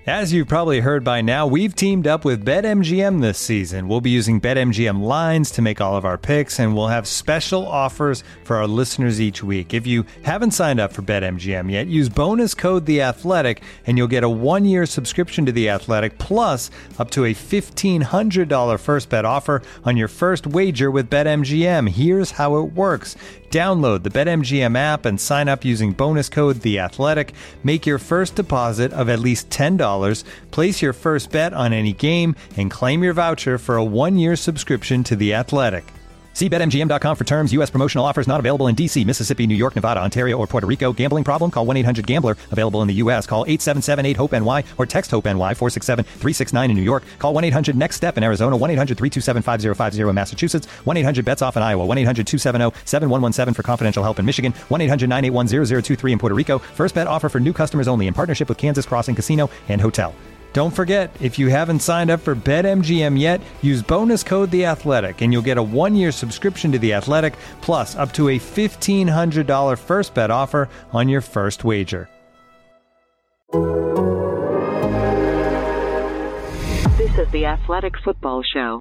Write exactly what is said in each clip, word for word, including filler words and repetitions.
As you've probably heard by now, we've teamed up with BetMGM this season. We'll be using BetMGM lines to make all of our picks, and we'll have special offers for our listeners each week. If you haven't signed up for BetMGM yet, use bonus code The Athletic, and you'll get a one-year subscription to The Athletic, plus up to a fifteen hundred dollars first bet offer on your first wager with BetMGM. Here's how it works. Download the BetMGM app and sign up using bonus code The Athletic. Make your first deposit of at least ten dollars. Place your first bet on any game and claim your voucher for a one-year subscription to The Athletic. See Bet M G M dot com for terms. U S promotional offers not available in D C, Mississippi, New York, Nevada, Ontario, or Puerto Rico. Gambling problem? Call one eight hundred gambler. Available in the U S. Call eight seven seven eight hope N Y or text HOPE-NY four six seven three six nine in New York. Call one eight hundred next step in Arizona. one eight hundred three two seven five zero five zero in Massachusetts. one eight hundred bets off in Iowa. one eight hundred two seven zero seven one one seven for confidential help in Michigan. one eight hundred nine eight one zero zero two three in Puerto Rico. First bet offer for new customers only in partnership with Kansas Crossing Casino and Hotel. Don't forget, if you haven't signed up for BetMGM yet, use bonus code The Athletic, and you'll get a one-year subscription to The Athletic, plus up to a fifteen hundred dollars first bet offer on your first wager. This is The Athletic Football Show.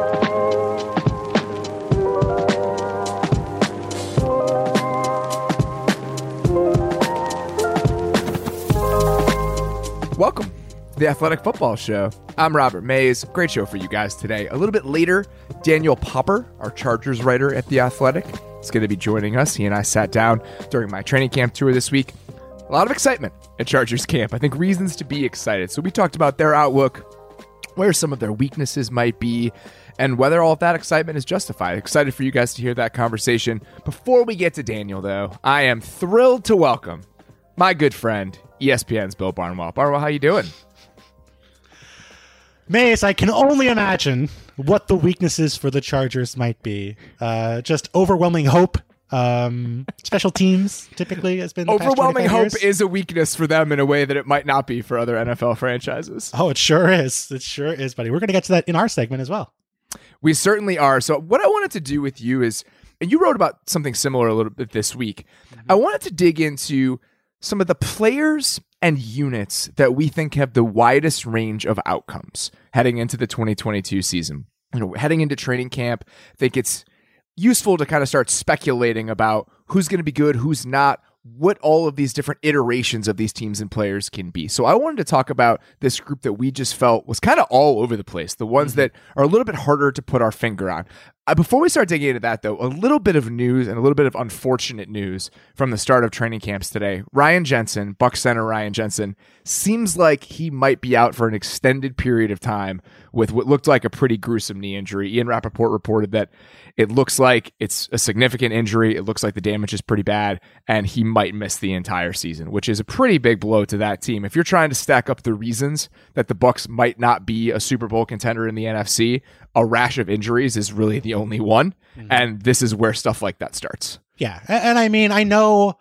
Welcome. The Athletic Football Show. I'm Robert Mays. Great show for you guys today. A little bit later, Daniel Popper, our Chargers writer at The Athletic, is going to be joining us. He and I sat down during my training camp tour this week. A lot of excitement at Chargers camp. I think reasons to be excited. So we talked about their outlook, where some of their weaknesses might be, and whether all of that excitement is justified. Excited for you guys to hear that conversation. Before we get to Daniel, though, I am thrilled to welcome my good friend, E S P N's Bill Barnwell. Barnwell, how you doing? Mace, I can only imagine what the weaknesses for the Chargers might be. Uh, just overwhelming hope. Um, special teams typically has been the overwhelming past hope years. is a weakness for them in a way that it might not be for other N F L franchises. Oh, it sure is. It sure is, buddy. We're going to get to that in our segment as well. We certainly are. So what I wanted to do with you is, and you wrote about something similar a little bit this week. Mm-hmm. I wanted to dig into some of the players and units that we think have the widest range of outcomes heading into the twenty twenty-two season. You know, heading into training camp, I think it's useful to kind of start speculating about who's going to be good, who's not, what all of these different iterations of these teams and players can be. So I wanted to talk about this group that we just felt was kind of all over the place, the ones mm-hmm. that are a little bit harder to put our finger on. Uh, before we start digging into that, though, a little bit of news and a little bit of unfortunate news from the start of training camps today. Ryan Jensen, Bucs center Ryan Jensen, seems like he might be out for an extended period of time with what looked like a pretty gruesome knee injury. Ian Rappaport reported that it looks like it's a significant injury. It looks like the damage is pretty bad, and he might miss the entire season, which is a pretty big blow to that team. If you're trying to stack up the reasons that the Bucs might not be a Super Bowl contender in the N F C, a rash of injuries is really the only one, mm-hmm. and this is where stuff like that starts. Yeah, and, and I mean, I know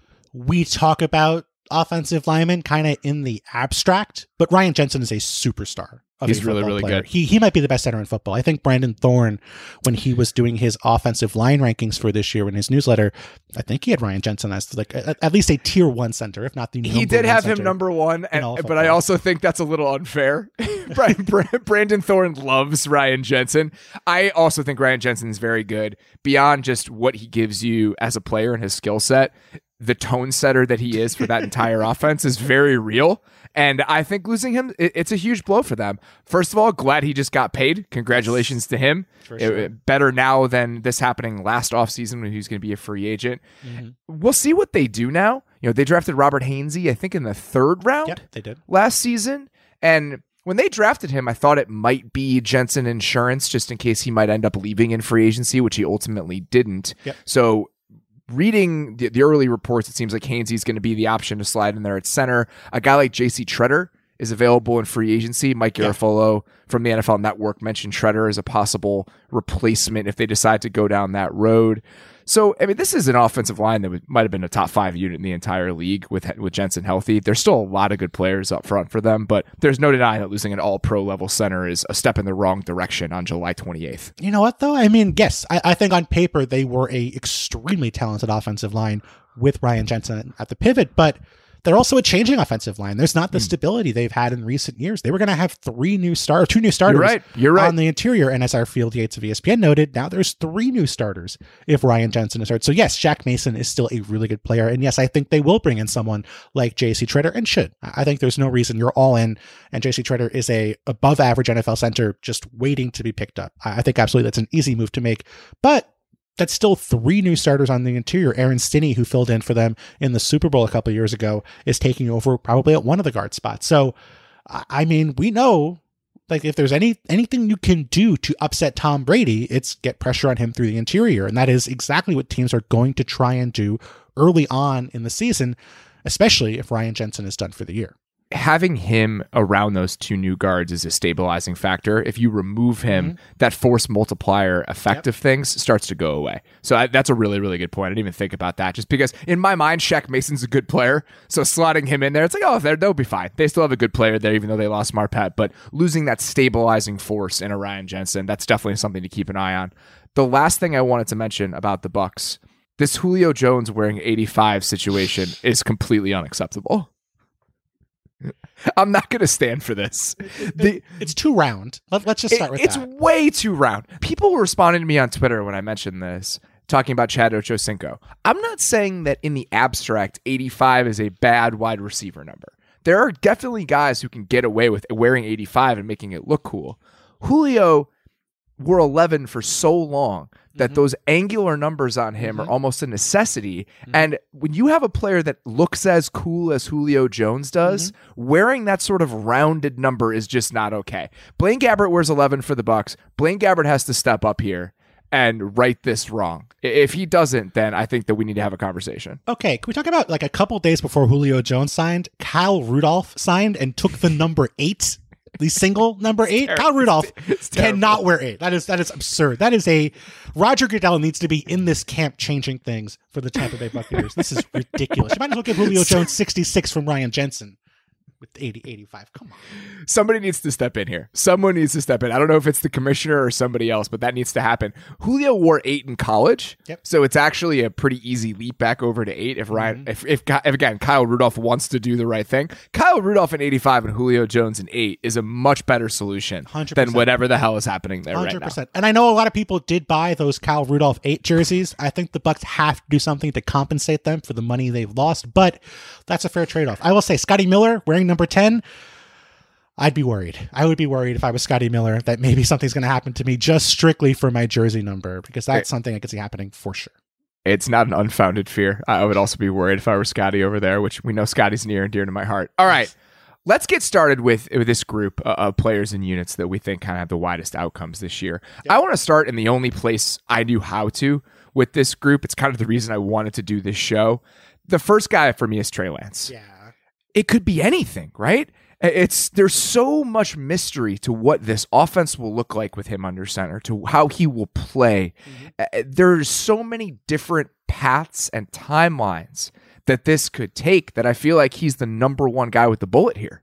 we talk about offensive linemen kind of in the abstract, but Ryan Jensen is a superstar. He's really, really player. good. He he might be the best center in football. I think Brandon Thorne, when he was doing his offensive line rankings for this year in his newsletter, I think he had Ryan Jensen as like a, at least a tier one center, if not the number He did have one him number one, and, but I football. also think that's a little unfair. Brandon Thorne loves Ryan Jensen. I also think Ryan Jensen is very good beyond just what he gives you as a player and his skill set. The tone setter that he is for that entire offense is very real. And I think losing him, it, it's a huge blow for them. First of all, glad he just got paid. Congratulations to him. For sure. It, better now than this happening last offseason when he was going to be a free agent. Mm-hmm. We'll see what they do now. You know, they drafted Robert Hainsey, I think, in the third round Yep, they did. last season. And when they drafted him, I thought it might be Jensen insurance just in case he might end up leaving in free agency, which he ultimately didn't. Yep. So reading the, the early reports, it seems like Hainsey's going to be the option to slide in there at center. A guy like J C Tretter is available in free agency. Mike Garafolo yeah. from the N F L Network mentioned Tretter as a possible replacement if they decide to go down that road. So, I mean, this is an offensive line that would, might have been a top five unit in the entire league with with Jensen healthy. There's still a lot of good players up front for them, but there's no denying that losing an all-pro level center is a step in the wrong direction on July twenty-eighth. You know what, though? I mean, yes, I, I think on paper they were a extremely talented offensive line with Ryan Jensen at the pivot, but they're also a changing offensive line. There's not the mm. stability they've had in recent years. They were going to have three new stars, two new starters You're right. You're right. on the interior. And as our Field Yates of E S P N noted, now there's three new starters if Ryan Jensen is hurt. So yes, Shaq Mason is still a really good player. And yes, I think they will bring in someone like J C Tretter and should. I think there's no reason you're all in. And J C Tretter is a above average N F L center just waiting to be picked up. I think absolutely that's an easy move to make. But that's still three new starters on the interior. Aaron Stinney, who filled in for them in the Super Bowl a couple of years ago, is taking over probably at one of the guard spots. So, I mean, we know, like, if there's any anything you can do to upset Tom Brady, it's get pressure on him through the interior. And that is exactly what teams are going to try and do early on in the season, especially if Ryan Jensen is done for the year. Having him around those two new guards is a stabilizing factor. If you remove him, mm-hmm. that force multiplier effect yep. of things starts to go away. So I, that's a really, really good point. I didn't even think about that, just because in my mind, Shaq Mason's a good player. So slotting him in there, it's like, oh, they'll be fine. They still have a good player there, even though they lost Marpet. But losing that stabilizing force in a Ryan Jensen, that's definitely something to keep an eye on. The last thing I wanted to mention about the Bucs, this Julio Jones wearing eighty-five situation is completely unacceptable. I'm not going to stand for this. The, it's too round. Let, let's just start it, with it's that. It's way too round. People were responding to me on Twitter when I mentioned this, talking about Chad Ochocinco. I'm not saying that in the abstract, eighty-five is a bad wide receiver number. There are definitely guys who can get away with wearing eighty-five and making it look cool. Julio wore eleven for so long that mm-hmm. those angular numbers on him mm-hmm. are almost a necessity. Mm-hmm. And when you have a player that looks as cool as Julio Jones does, mm-hmm. wearing that sort of rounded number is just not okay. Blaine Gabbert wears eleven for the Bucs. Blaine Gabbert has to step up here and right this wrong. If he doesn't, then I think that we need to have a conversation. Okay, can we talk about, like, a couple days before Julio Jones signed, Kyle Rudolph signed and took the number eight? The single number eight, terrible. Kyle Rudolph cannot wear eight. That is that is absurd. That is a Roger Goodell needs to be in this camp changing things for the Tampa Bay Buccaneers. This is ridiculous. You might as well give Julio Jones sixty-six from Ryan Jensen with eighty, eighty-five. Come on. Somebody needs to step in here. Someone needs to step in. I don't know if it's the commissioner or somebody else, but that needs to happen. Julio wore eight in college, yep. so it's actually a pretty easy leap back over to eight. If Ryan, mm-hmm. if, if if again Kyle Rudolph wants to do the right thing, Kyle Rudolph in eighty-five and Julio Jones in eight is a much better solution one hundred percent than whatever the hell is happening there one hundred percent right now. And I know a lot of people did buy those Kyle Rudolph eight jerseys. I think the Bucs have to do something to compensate them for the money they've lost, but that's a fair trade-off. I will say, Scotty Miller wearing number ten. I'd be worried. I would be worried if I was Scotty Miller that maybe something's going to happen to me just strictly for my jersey number, because that's it, something I could see happening for sure. It's not an unfounded fear. I would also be worried if I were Scotty over there, which we know Scotty's near and dear to my heart. All right, let's get started with, with this group of players and units that we think kind of have the widest outcomes this year. Yep. I want to start in the only place I knew how to with this group. It's kind of the reason I wanted to do this show. The first guy for me is Trey Lance. Yeah. It could be anything, right? It's there's so much mystery to what this offense will look like with him under center, to how he will play. Mm-hmm. There's so many different paths and timelines that this could take that I feel like he's the number one guy with the bullet here.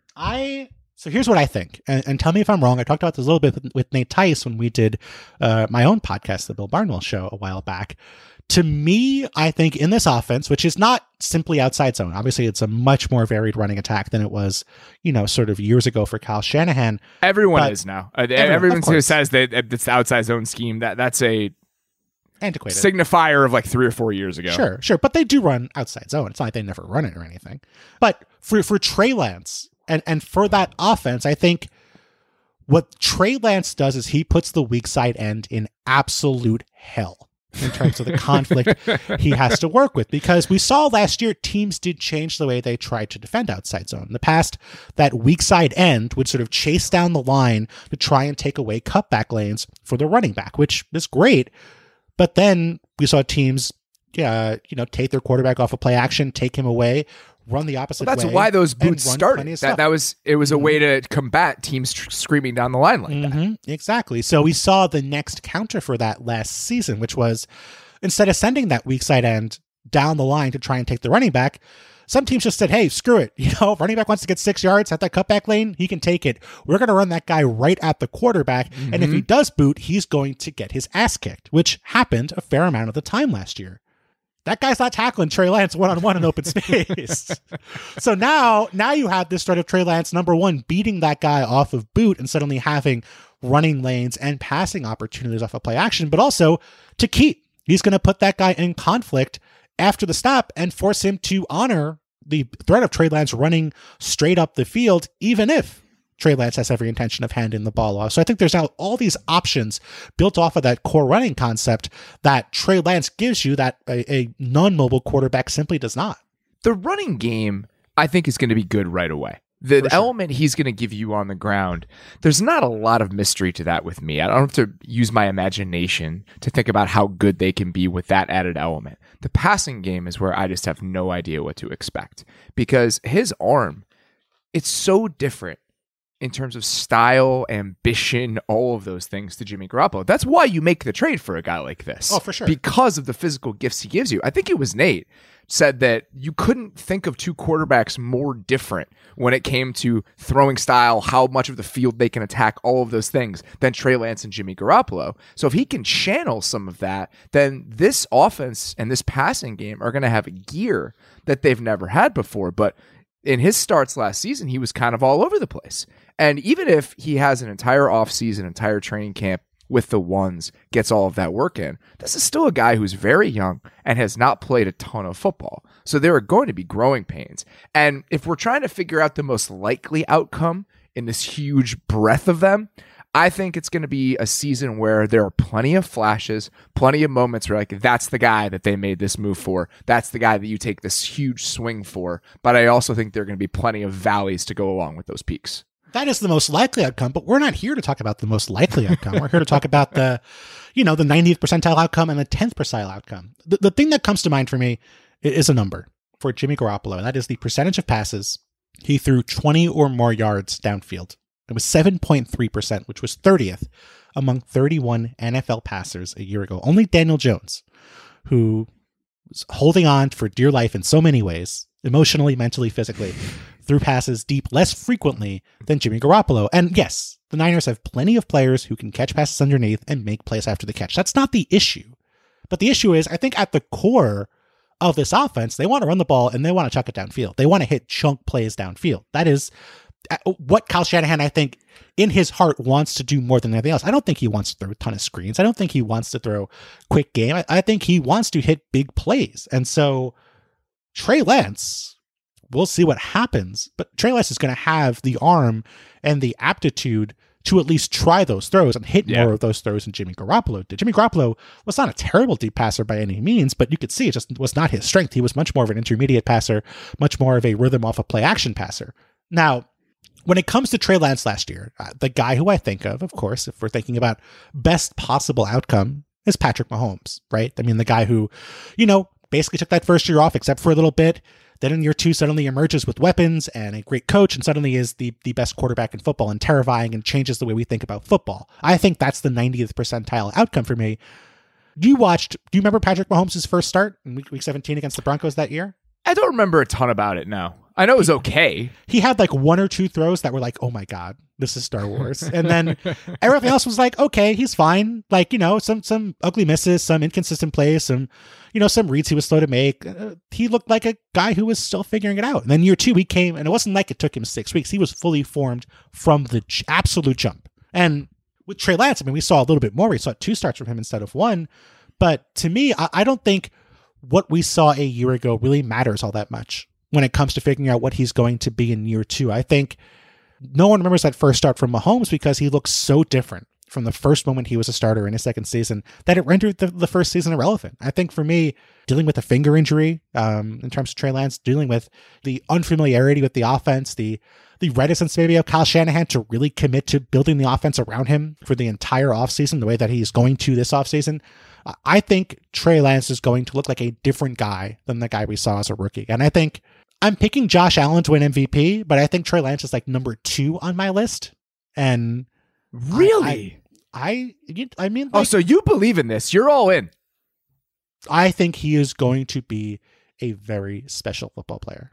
I so here's what I think, and, and tell me if I'm wrong. I talked about this a little bit with, with Nate Tice when we did uh, my own podcast, The Bill Barnwell Show, a while back. To me, I think in this offense, which is not simply outside zone, obviously it's a much more varied running attack than it was, you know, sort of years ago for Kyle Shanahan. Everyone is now. Uh, everyone, everyone who says that it's the outside zone scheme, that that's a antiquated signifier of like three or four years ago. Sure, sure. But they do run outside zone. It's not like they never run it or anything. But for, for Trey Lance and, and for that offense, I think what Trey Lance does is he puts the weak side end in absolute hell in terms of the conflict he has to work with, because we saw last year teams did change the way they tried to defend outside zone. In the past, that weak side end would sort of chase down the line to try and take away cutback lanes for the running back, which is great. But then we saw teams, uh, you know, take their quarterback off of play action, take him away, run the opposite well, that's way. That's why those boots started. That, that was it was a way to combat teams tr- screaming down the line like mm-hmm. that. Exactly. So we saw the next counter for that last season, which was instead of sending that weak side end down the line to try and take the running back, some teams just said, hey, screw it. You know, running back wants to get six yards at that cutback lane, he can take it. We're going to run that guy right at the quarterback. Mm-hmm. And if he does boot, he's going to get his ass kicked, which happened a fair amount of the time last year. that guy's not tackling Trey Lance one-on-one in open space. So now, now you have this threat of Trey Lance, number one, beating that guy off of boot and suddenly having running lanes and passing opportunities off of play action, but also to keep. He's going to put that guy in conflict after the stop and force him to honor the threat of Trey Lance running straight up the field, even if Trey Lance has every intention of handing the ball off. So I think there's now all these options built off of that core running concept that Trey Lance gives you that a, a non-mobile quarterback simply does not. The running game, I think, is going to be good right away. The sure. element he's going to give you on the ground, there's not a lot of mystery to that with me. I don't have to use my imagination to think about how good they can be with that added element. The passing game is where I just have no idea what to expect because his arm, it's so different in terms of style, ambition, all of those things to Jimmy Garoppolo. That's why you make the trade for a guy like this. Oh, for sure. Because of the physical gifts he gives you. I think it was Nate said that you couldn't think of two quarterbacks more different when it came to throwing style, how much of the field they can attack, all of those things, than Trey Lance and Jimmy Garoppolo. So if he can channel some of that, then this offense and this passing game are going to have a gear that they've never had before. But in his starts last season, he was kind of all over the place. And even if he has an entire offseason, entire training camp with the ones, gets all of that work in, this is still a guy who's very young and has not played a ton of football. So there are going to be growing pains. And if we're trying to figure out the most likely outcome in this huge breadth of them, I think it's going to be a season where there are plenty of flashes, plenty of moments where like, that's the guy that they made this move for. That's the guy that you take this huge swing for. But I also think there are going to be plenty of valleys to go along with those peaks. That is the most likely outcome, but we're not here to talk about the most likely outcome. We're here to talk about the, you know, the ninetieth percentile outcome and the tenth percentile outcome. The, the thing that comes to mind for me is a number for Jimmy Garoppolo, and that is the percentage of passes he threw twenty or more yards downfield. It was seven point three percent, which was thirtieth among thirty-one N F L passers a year ago. Only Daniel Jones, who was holding on for dear life in so many ways, emotionally, mentally, physically, threw passes deep less frequently than Jimmy Garoppolo. And yes, the Niners have plenty of players who can catch passes underneath and make plays after the catch. That's not the issue. But the issue is, I think at the core of this offense, they want to run the ball and they want to chuck it downfield. They want to hit chunk plays downfield. That is what Kyle Shanahan, I think, in his heart wants to do more than anything else. I don't think he wants to throw a ton of screens. I don't think he wants to throw quick game. I, I think he wants to hit big plays. And so Trey Lance, we'll see what happens, but Trey Lance is going to have the arm and the aptitude to at least try those throws and hit yeah. more of those throws than Jimmy Garoppolo did. Jimmy Garoppolo was not a terrible deep passer by any means, but you could see it just was not his strength. He was much more of an intermediate passer, much more of a rhythm off a play action passer. Now, when it comes to Trey Lance last year, uh, the guy who I think of, of course, if we're thinking about best possible outcome, is Patrick Mahomes, right? I mean, the guy who, you know, basically took that first year off except for a little bit. Then in year two, suddenly emerges with weapons and a great coach and suddenly is the, the best quarterback in football and terrifying and changes the way we think about football. I think that's the ninetieth percentile outcome for me. You watched, do you remember Patrick Mahomes' first start in week, week seventeen against the Broncos that year? I don't remember a ton about it, no. I know it was okay. He had like one or two throws that were like, oh my God, this is Star Wars. And then everything else was like, okay, he's fine. Like, you know, some some ugly misses, some inconsistent plays, some, you know, some reads he was slow to make. Uh, he looked like a guy who was still figuring it out. And then year two, he came, and it wasn't like it took him six weeks. He was fully formed from the j- absolute jump. And with Trey Lance, I mean, we saw a little bit more. We saw two starts from him instead of one. But to me, I, I don't think what we saw a year ago really matters all that much when it comes to figuring out what he's going to be in year two. I think no one remembers that first start from Mahomes because he looks so different from the first moment he was a starter in his second season that it rendered the, the first season irrelevant. I think for me, dealing with a finger injury, um, in terms of Trey Lance, dealing with the unfamiliarity with the offense, the the reticence maybe of Kyle Shanahan to really commit to building the offense around him for the entire offseason, the way that he's going to this offseason, I think Trey Lance is going to look like a different guy than the guy we saw as a rookie. And I think I'm picking Josh Allen to win M V P, but I think Trey Lance is like number two on my list. And really, I, I, I mean, like, oh, so you believe in this? You're all in. I think he is going to be a very special football player.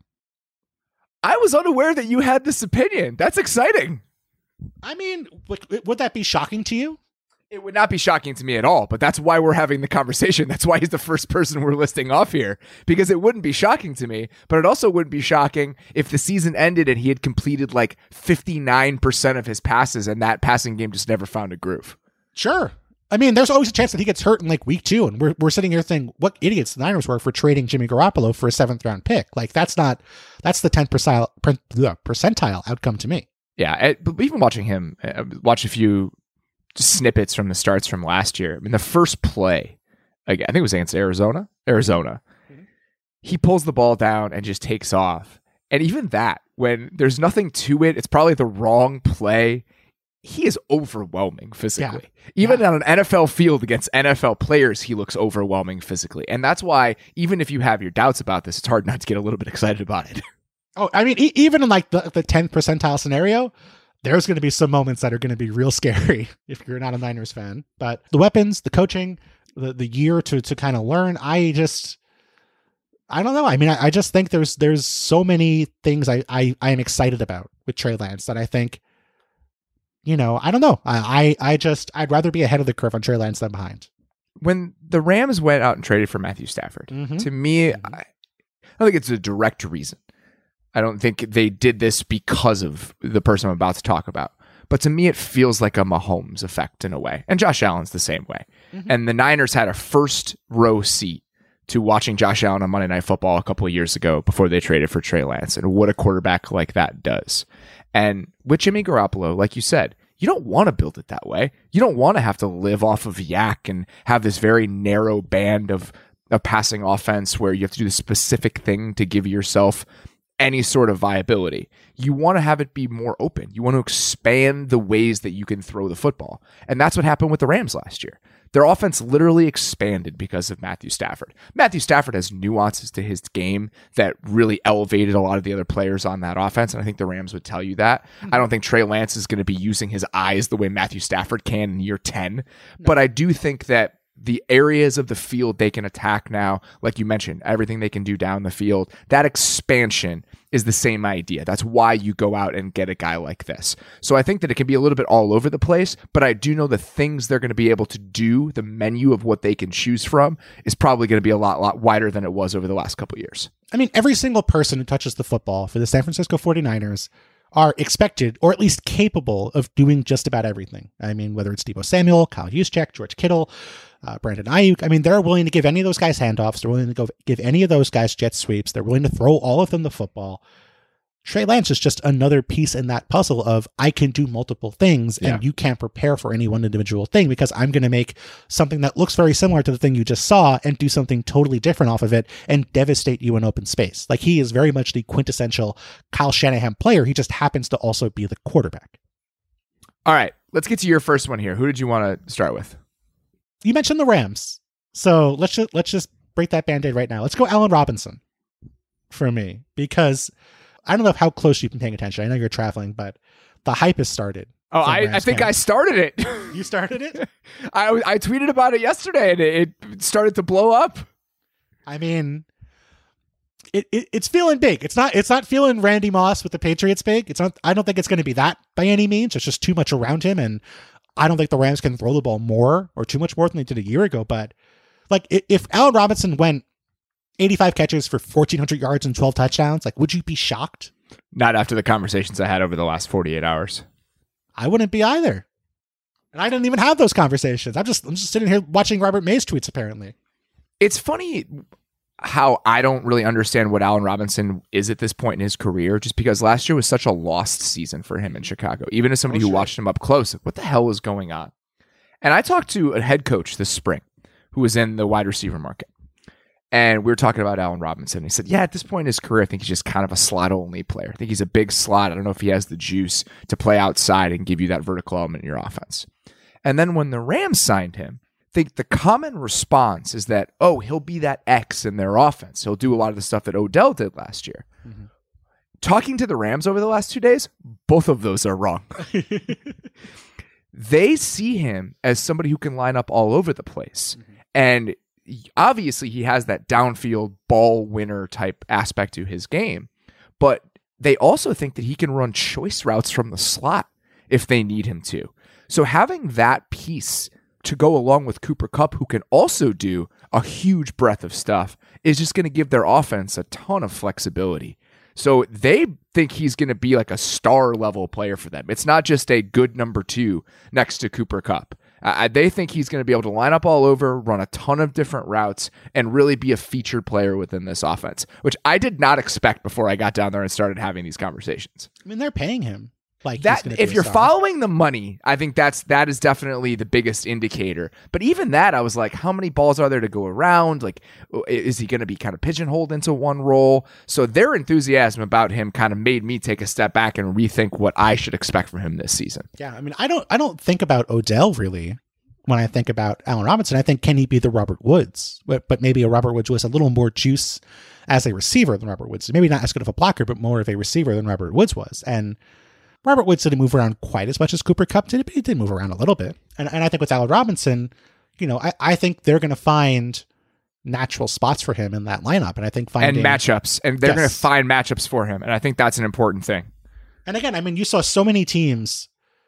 I was unaware that you had this opinion. That's exciting. I mean, would, would that be shocking to you? It would not be shocking to me at all, but that's why we're having the conversation. That's why he's the first person we're listing off here, because it wouldn't be shocking to me, but it also wouldn't be shocking if the season ended and he had completed like fifty-nine percent of his passes and that passing game just never found a groove. Sure. I mean, there's always a chance that he gets hurt in like week two, and we're we're sitting here thinking, what idiots the Niners were for trading Jimmy Garoppolo for a seventh round pick. Like that's not, that's the tenth percentile, percentile outcome to me. Yeah, but even watching him, uh, watch a few snippets from the starts from last year. I mean, the first play, again, I think it was against Arizona. Arizona. Mm-hmm. He pulls the ball down and just takes off. And even that, when there's nothing to it, it's probably the wrong play. He is overwhelming physically. Yeah. Even yeah. on an N F L field against N F L players, he looks overwhelming physically. And that's why, even if you have your doubts about this, it's hard not to get a little bit excited about it. Oh, I mean, e- even in like the, the tenth percentile scenario, there's going to be some moments that are going to be real scary if you're not a Niners fan. But the weapons, the coaching, the, the year to to kind of learn, I just, I don't know. I mean, I, I just think there's there's so many things I, I, I am excited about with Trey Lance that I think, you know, I don't know. I, I, I just, I'd rather be ahead of the curve on Trey Lance than behind. When the Rams went out and traded for Matthew Stafford, mm-hmm. to me, I, I don't think it's a direct reason. I don't think they did this because of the person I'm about to talk about. But to me, it feels like a Mahomes effect in a way. And Josh Allen's the same way. Mm-hmm. And the Niners had a first row seat to watching Josh Allen on Monday Night Football a couple of years ago before they traded for Trey Lance, and what a quarterback like that does. And with Jimmy Garoppolo, like you said, you don't want to build it that way. You don't want to have to live off of yak and have this very narrow band of a passing offense where you have to do the specific thing to give yourself any sort of viability. You want to have it be more open. You want to expand the ways that you can throw the football. And that's what happened with the Rams last year. Their offense literally expanded because of Matthew Stafford. Matthew Stafford has nuances to his game that really elevated a lot of the other players on that offense, and I think the Rams would tell you that. Mm-hmm. I don't think Trey Lance is going to be using his eyes the way Matthew Stafford can in year ten, no. But I do think that the areas of the field they can attack now, like you mentioned, everything they can do down the field, that expansion is the same idea. That's why you go out and get a guy like this. So I think that it can be a little bit all over the place, but I do know the things they're going to be able to do, the menu of what they can choose from, is probably going to be a lot, lot wider than it was over the last couple of years. I mean, every single person who touches the football for the San Francisco forty-niners are expected, or at least capable, of doing just about everything. I mean, whether it's Deebo Samuel, Kyle Juszczyk, George Kittle, uh, Brandon Ayuk. I mean, they're willing to give any of those guys handoffs. They're willing to go give any of those guys jet sweeps. They're willing to throw all of them the football. Trey Lance is just another piece in that puzzle of I can do multiple things, and yeah. you can't prepare for any one individual thing because I'm going to make something that looks very similar to the thing you just saw and do something totally different off of it and devastate you in open space. Like, he is very much the quintessential Kyle Shanahan player. He just happens to also be the quarterback. All right, let's get to your first one here. Who did you want to start with? You mentioned the Rams. So let's just, let's just break that Band-Aid right now. Let's go Allen Robinson for me, because I don't know how close you've been paying attention. I know you're traveling, but the hype has started. Oh, I, I think I started it. You started it? I, I tweeted about it yesterday, and it, it started to blow up. I mean, it, it it's feeling big. It's not it's not feeling Randy Moss with the Patriots big. It's not. I don't think it's going to be that by any means. It's just too much around him, and I don't think the Rams can throw the ball more or too much more than they did a year ago. But like, if Allen Robinson went eighty-five catches for fourteen hundred yards and twelve touchdowns, like, would you be shocked? Not after the conversations I had over the last forty-eight hours. I wouldn't be either. And I didn't even have those conversations. I'm just I'm just sitting here watching Robert Mays tweets, apparently. It's funny how I don't really understand what Allen Robinson is at this point in his career, just because last year was such a lost season for him in Chicago. Even as somebody oh, who sure. watched him up close, what the hell was going on? And I talked to a head coach this spring who was in the wide receiver market. And we were talking about Allen Robinson. He said, yeah, at this point in his career, I think he's just kind of a slot-only player. I think he's a big slot. I don't know if he has the juice to play outside and give you that vertical element in your offense. And then when the Rams signed him, I think the common response is that, oh, he'll be that X in their offense. He'll do a lot of the stuff that Odell did last year. Mm-hmm. Talking to the Rams over the last two days, both of those are wrong. They see him as somebody who can line up all over the place. Mm-hmm. And obviously, he has that downfield ball winner type aspect to his game, but they also think that he can run choice routes from the slot if they need him to. So having that piece to go along with Cooper Kupp, who can also do a huge breadth of stuff, is just going to give their offense a ton of flexibility. So they think he's going to be like a star level player for them. It's not just a good number two next to Cooper Kupp. Uh, they think he's going to be able to line up all over, run a ton of different routes, and really be a featured player within this offense, which I did not expect before I got down there and started having these conversations. I mean, they're paying him. Like that, if you're following the money, I think that's that is definitely the biggest indicator. But even that, I was like, how many balls are there to go around? Like, is he going to be kind of pigeonholed into one role? So their enthusiasm about him kind of made me take a step back and rethink what I should expect from him this season. Yeah, I mean, I don't, I don't think about Odell really when I think about Allen Robinson. I think, can he be the Robert Woods? But, but maybe a Robert Woods with a little more juice as a receiver than Robert Woods. Maybe not as good of a blocker, but more of a receiver than Robert Woods was. And Robert Woods didn't move around quite as much as Cooper Kupp did, but he did move around a little bit. And and I think with Allen Robinson, you know, I, I think they're going to find natural spots for him in that lineup. And I think finding... And matchups. And they're yes. going to find matchups for him. And I think that's an important thing. And again, I mean, you saw so many teams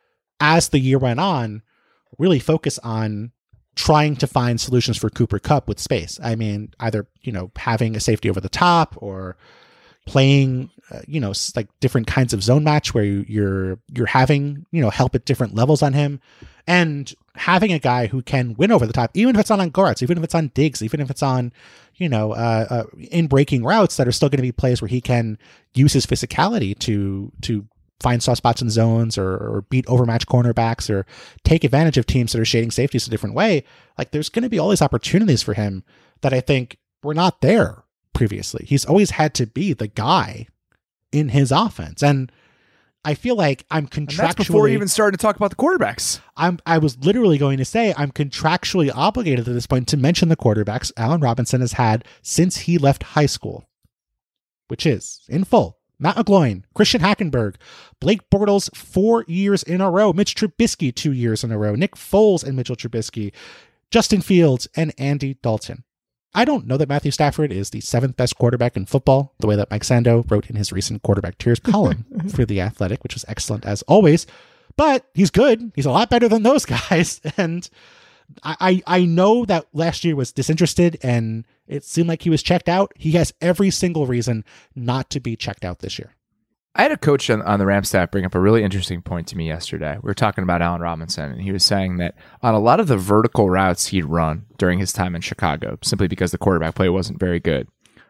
as the year went on really focus on trying to find solutions for Cooper Kupp with space. I mean, either, you know, having a safety over the top or playing, uh, you know, like different kinds of zone match where you, you're you're having, you know, help at different levels on him, and having a guy who can win over the top, even if it's not on go routes, even if it's on digs, even if it's on, you know, uh, uh, in breaking routes that are still going to be plays where he can use his physicality to to find soft spots in zones or, or beat overmatched cornerbacks or take advantage of teams that are shading safeties a different way. Like, there's going to be all these opportunities for him that I think were not there previously. He's always had to be the guy in his offense. And I feel like I'm contractually... And that's before we even started to talk about the quarterbacks. I'm, I was literally going to say I'm contractually obligated at this point to mention the quarterbacks Allen Robinson has had since he left high school, which is, in full, Matt McGloin, Christian Hackenberg, Blake Bortles four years in a row, Mitch Trubisky two years in a row, Nick Foles and Mitchell Trubisky, Justin Fields, and Andy Dalton. I don't know that Matthew Stafford is the seventh best quarterback in football, the way that Mike Sando wrote in his recent quarterback tiers column for The Athletic, which was excellent as always. But he's good. He's a lot better than those guys. And I, I know that last year was disinterested and it seemed like he was checked out. He has every single reason not to be checked out this year. I had a coach on, on the Rams staff bring up a really interesting point to me yesterday. We were talking about Allen Robinson, and he was saying that on a lot of the vertical routes he'd run during his time in Chicago, simply because the quarterback play wasn't very good,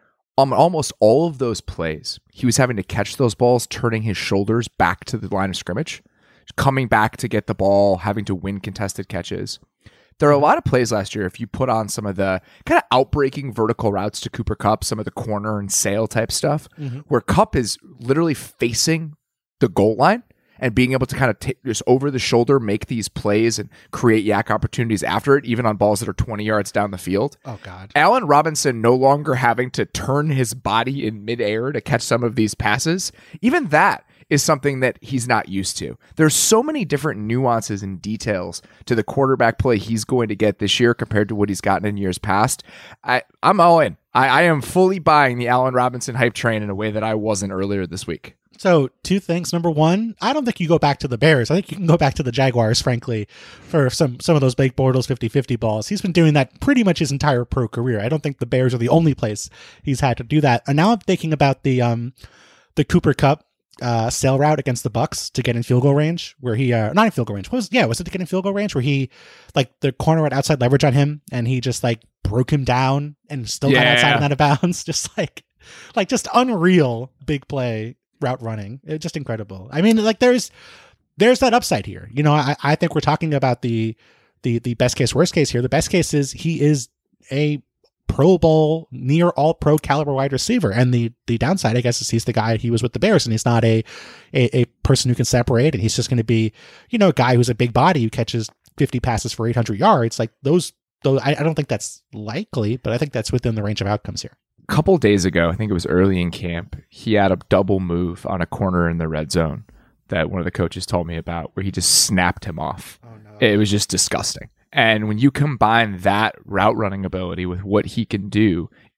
on almost all of those plays, he was having to catch those balls, turning his shoulders back to the line of scrimmage, coming back to get the ball, having to win contested catches. There are a lot of plays last year, if you put on some of the kind of outbreaking vertical routes to Cooper Kupp, some of the corner and sail type stuff, mm-hmm. where Kupp is literally facing the goal line and being able to kind of take just over the shoulder, make these plays and create yak opportunities after it, even on balls that are twenty yards down the field. Oh, God. Allen Robinson no longer having to turn his body in midair to catch some of these passes. Even that is something that he's not used to. There's so many different nuances and details to the quarterback play he's going to get this year compared to what he's gotten in years past. I, I'm all in. I, I am fully buying the Allen Robinson hype train in a way that I wasn't earlier this week. So two things. Number one, I don't think you go back to the Bears. I think you can go back to the Jaguars, frankly, for some, some of those Blake Bortles fifty-fifty balls. He's been doing that pretty much his entire pro career. I don't think the Bears are the only place he's had to do that. And now I'm thinking about the um the Cooper Kupp uh, sail route against the Bucks to get in field goal range, where he uh, not in field goal range. What was yeah, was it to get in field goal range where he like the corner had outside leverage on him and he just like broke him down and still yeah. got outside and out of bounds, just like like just unreal big play route running. It's just incredible. I mean, like there's there's that upside here. You know, I, I think we're talking about the the the best case, worst case here. The best case is he is a Pro Bowl, near all pro caliber wide receiver. And the the downside, I guess, is he's the guy he was with the Bears, and he's not a a, a person who can separate, and he's just going to be, you know, a guy who's a big body who catches fifty passes for eight hundred yards. Like those, those I, I don't think that's likely, but I think that's within the range of outcomes here. A couple days ago, I think it was early in camp, he had a double move on a corner in the red zone that one of the coaches told me about, where he just snapped him off. Oh, no. It was just disgusting. And when you combine that route running ability with what he can do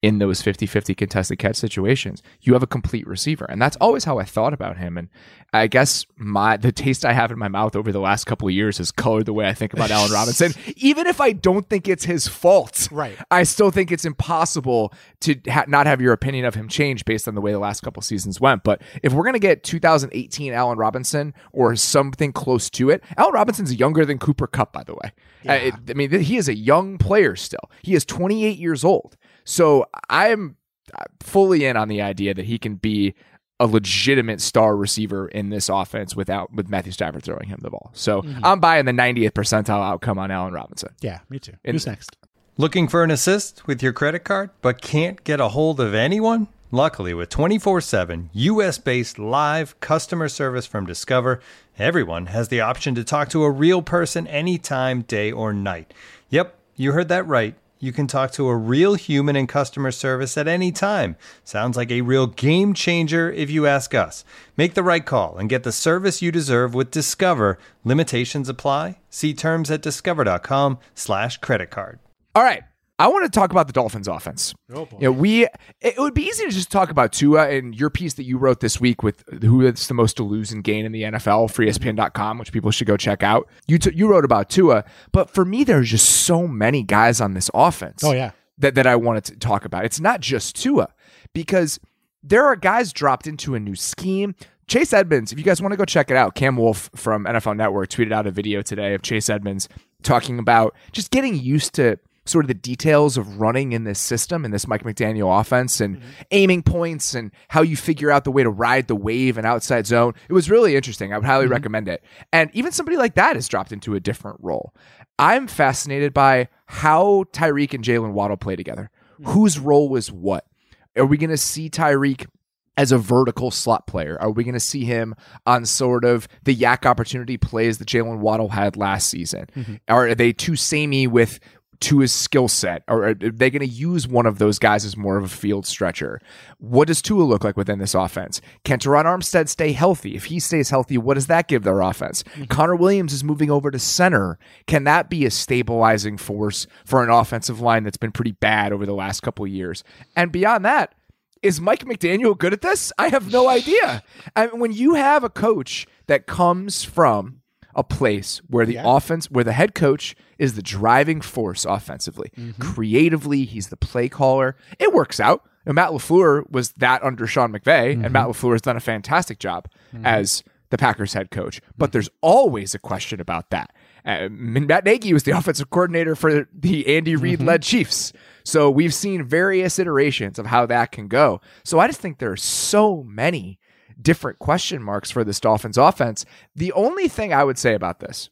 in those fifty-fifty contested catch situations, you have a complete receiver. And that's always how I thought about him. And I guess my the taste I have in my mouth over the last couple of years has colored the way I think about Allen Robinson. Even if I don't think it's his fault, right. I still think it's impossible to ha- not have your opinion of him change based on the way the last couple of seasons went. But if we're going to get two thousand eighteen Allen Robinson or something close to it, Allen Robinson's younger than Cooper Kupp, by the way. Yeah. Uh, it, I mean, he is a young player still. He is twenty-eight years old. So I'm fully in on the idea that he can be a legitimate star receiver in this offense without with Matthew Stafford throwing him the ball. So mm-hmm. I'm buying the ninetieth percentile outcome on Allen Robinson. Yeah, me too. In, Who's next? Looking for an assist with your credit card, but can't get a hold of anyone? Luckily, with twenty-four seven U S-based live customer service from Discover, everyone has the option to talk to a real person anytime, day or night. Yep, you heard that right. You can talk to a real human in customer service at any time. Sounds like a real game changer if you ask us. Make the right call and get the service you deserve with Discover. Limitations apply. See terms at discover.com slash credit card. All right. I want to talk about the Dolphins offense. Oh boy. You know, we it would be easy to just talk about Tua and your piece that you wrote this week with who is the most to lose and gain in the N F L for E S P N dot com, which people should go check out. You t- you wrote about Tua, but for me, there's just so many guys on this offense. Oh yeah, that that I wanted to talk about. It's not just Tua because there are guys dropped into a new scheme. Chase Edmonds, if you guys want to go check it out, Cam Wolf from N F L Network tweeted out a video today of Chase Edmonds talking about just getting used to sort of the details of running in this system, in this Mike McDaniel offense, and mm-hmm. aiming points and how you figure out the way to ride the wave and outside zone. It was really interesting. I would highly mm-hmm. recommend it. And even somebody like that has dropped into a different role. I'm fascinated by how Tyreek and Jalen Waddle play together. Mm-hmm. Whose role was what? Are we going to see Tyreek as a vertical slot player? Are we going to see him on sort of the yak opportunity plays that Jalen Waddle had last season? Mm-hmm. Are they too samey with to his skill set? Or are they going to use one of those guys as more of a field stretcher? What does Tua look like within this offense? Can Teron Armstead stay healthy? If he stays healthy, what does that give their offense? Mm-hmm. Connor Williams is moving over to center. Can that be a stabilizing force for an offensive line that's been pretty bad over the last couple of years? And beyond that, is Mike McDaniel good at this? I have no idea. I mean, when you have a coach that comes from a place where the yeah. offense, where the head coach is the driving force offensively, mm-hmm. creatively, he's the play caller, it works out. And Matt LaFleur was that under Sean McVay, mm-hmm. and Matt LaFleur has done a fantastic job mm-hmm. as the Packers head coach. But mm-hmm. there's always a question about that. Uh, Matt Nagy was the offensive coordinator for the Andy Reid-led mm-hmm. Chiefs. So we've seen various iterations of how that can go. So I just think there are so many different question marks for this Dolphins offense. The only thing I would say about this,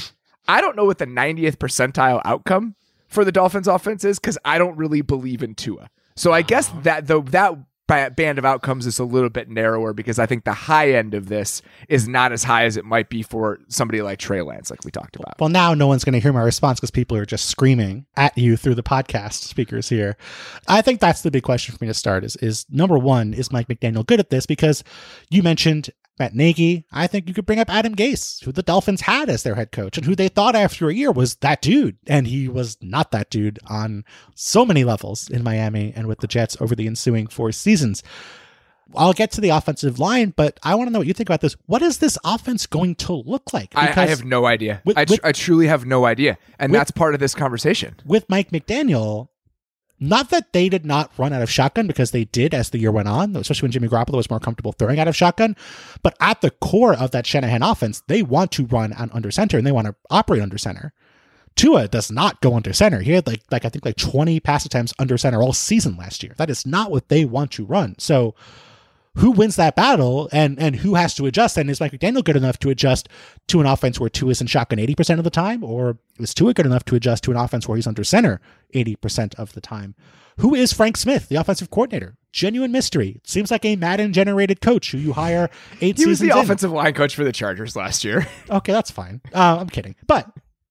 I don't know what the ninetieth percentile outcome for the Dolphins offense is because I don't really believe in Tua. So I guess that the that band of outcomes is a little bit narrower because I think the high end of this is not as high as it might be for somebody like Trey Lance, like we talked about. Well, now no one's going to hear my response because people are just screaming at you through the podcast speakers here. I think that's the big question for me to start is, is number one, is Mike McDaniel good at this? Because you mentioned Matt Nagy. I think you could bring up Adam Gase, who the Dolphins had as their head coach and who they thought after a year was that dude. And he was not that dude on so many levels in Miami and with the Jets over the ensuing four seasons. I'll get to the offensive line, but I want to know what you think about this. What is this offense going to look like? I, I have no idea. With, I, tr- with, I truly have no idea. And with, that's part of this conversation. With Mike McDaniel, not that they did not run out of shotgun, because they did as the year went on, especially when Jimmy Garoppolo was more comfortable throwing out of shotgun. But at the core of that Shanahan offense, they want to run on under center and they want to operate under center. Tua does not go under center. He had like, like I think like twenty pass attempts under center all season last year. That is not what they want to run. So who wins that battle and, and who has to adjust? And is Mike McDaniel good enough to adjust to an offense where Tua is in shotgun eighty percent of the time? Or is Tua good enough to adjust to an offense where he's under center eighty percent of the time? Who is Frank Smith, the offensive coordinator? Genuine mystery. It seems like a Madden-generated coach who you hire eight he seasons in. He was the offensive line coach for the Chargers last year. Okay, that's fine. Uh, I'm kidding. But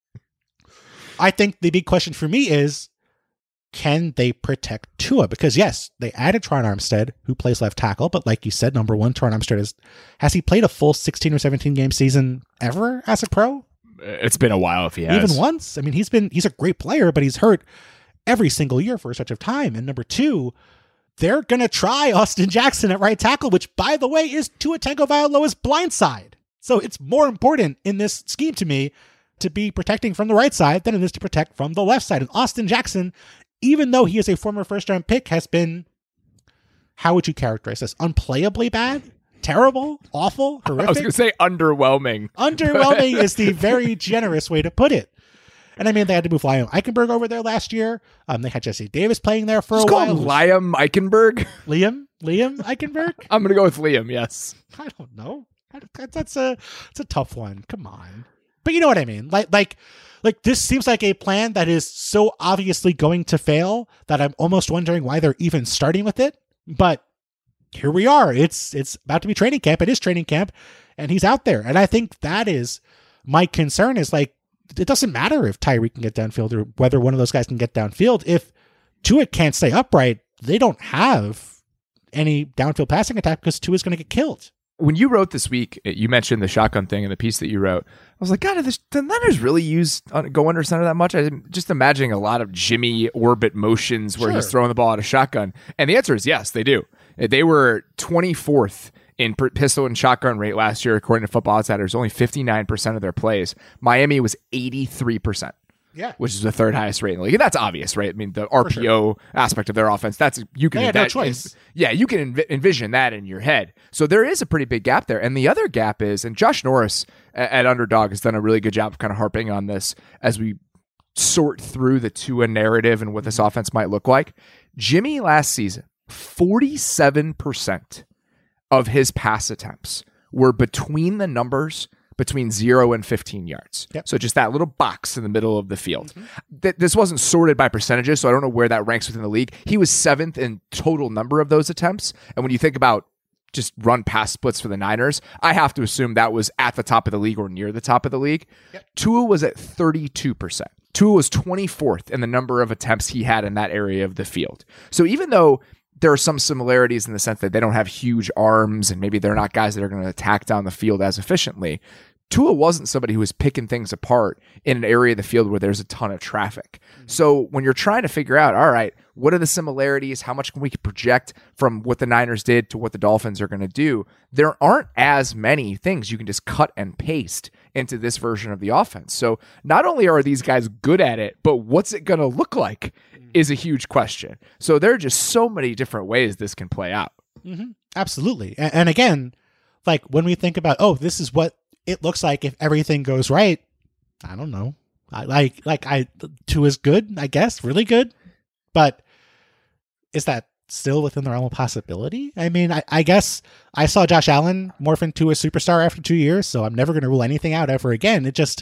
I think the big question for me is, can they protect Tua? Because yes, they added Teron Armstead, who plays left tackle, but like you said, number one, Teron Armstead is, has he played a full sixteen or seventeen game season ever as a pro? It's been a while if he has. Even once? I mean, he's been, he's a great player, but he's hurt every single year for a stretch of time. And number two, they're going to try Austin Jackson at right tackle, which, by the way, is Tua Tagovailoa's blind side. So it's more important in this scheme to me to be protecting from the right side than it is to protect from the left side. And Austin Jackson, even though he is a former first-round pick, has been, how would you characterize this? Unplayably bad? Terrible? Awful? Horrific? I was going to say underwhelming. Underwhelming is the very generous way to put it. And I mean, they had to move Liam Eichenberg over there last year. Um, they had Jesse Davis playing there for Just a call while. him Liam Eichenberg. Liam? Liam Eichenberg? I'm going to go with Liam, yes. I don't know. That's a, it's a tough one. Come on. But you know what I mean? Like, like, like this seems like a plan that is so obviously going to fail that I'm almost wondering why they're even starting with it. But here we are. It's, it's about to be training camp. It is training camp and he's out there. And I think that is my concern is like, it doesn't matter if Tyreek can get downfield or whether one of those guys can get downfield. If Tua can't stay upright, they don't have any downfield passing attack because Tua is going to get killed. When you wrote this week, you mentioned the shotgun thing in the piece that you wrote. I was like, God, did the Niners really use go under center that much? I'm just imagining a lot of Jimmy orbit motions where Sure. he's throwing the ball at a shotgun. And the answer is yes, they do. They were twenty-fourth in pistol and shotgun rate last year, according to Football Outsiders. Only fifty-nine percent of their plays. Miami was eighty-three percent. Yeah. Which is the third highest rate in the league. And that's obvious, right? I mean, the R P O sure. aspect of their offense, that's, you can, they had no that, choice. yeah, you can env- envision that in your head. So there is a pretty big gap there. And the other gap is, and Josh Norris at, at Underdog has done a really good job of kind of harping on this as we sort through the Tua narrative and what this offense might look like. Jimmy last season, forty-seven percent of his pass attempts were between the numbers between zero and fifteen yards. Yep. So just that little box in the middle of the field. Mm-hmm. Th- this wasn't sorted by percentages, so I don't know where that ranks within the league. He was seventh in total number of those attempts. And when you think about just run pass splits for the Niners, I have to assume that was at the top of the league or near the top of the league. Yep. Tua was at thirty-two percent. Tua was twenty-fourth in the number of attempts he had in that area of the field. So even though there are some similarities in the sense that they don't have huge arms and maybe they're not guys that are going to attack down the field as efficiently, Tua wasn't somebody who was picking things apart in an area of the field where there's a ton of traffic. Mm-hmm. So when you're trying to figure out, all right, what are the similarities? How much can we project from what the Niners did to what the Dolphins are going to do? There aren't as many things you can just cut and paste into this version of the offense. So not only are these guys good at it, but what's it going to look like is a huge question. So there are just so many different ways this can play out. Mm-hmm. Absolutely. And, and again, like when we think about, oh, this is what it looks like if everything goes right. I don't know. I like, like I, two is good, I guess, really good. But is that still within the realm of possibility? I mean, I, I guess I saw Josh Allen morph into a superstar after two years, so I'm never going to rule anything out ever again. It just,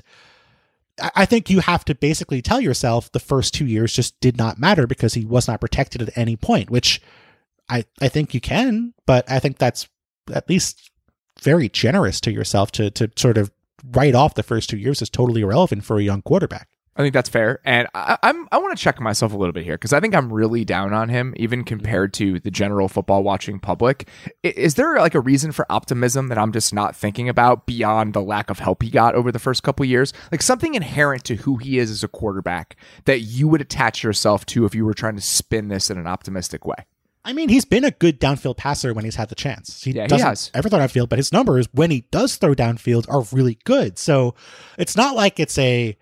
I think you have to basically tell yourself the first two years just did not matter because he was not protected at any point, which I, I think you can, but I think that's at least very generous to yourself to to sort of write off the first two years as totally irrelevant for a young quarterback. I think that's fair. And I, I'm, I want to check myself a little bit here because I think I'm really down on him, even compared to the general football watching public. Is there like a reason for optimism that I'm just not thinking about beyond the lack of help he got over the first couple of years? Like something inherent to who he is as a quarterback that you would attach yourself to if you were trying to spin this in an optimistic way? I mean, he's been a good downfield passer when he's had the chance. He yeah, doesn't he has. ever throw downfield, but his numbers when he does throw downfield are really good. So it's not like it's a,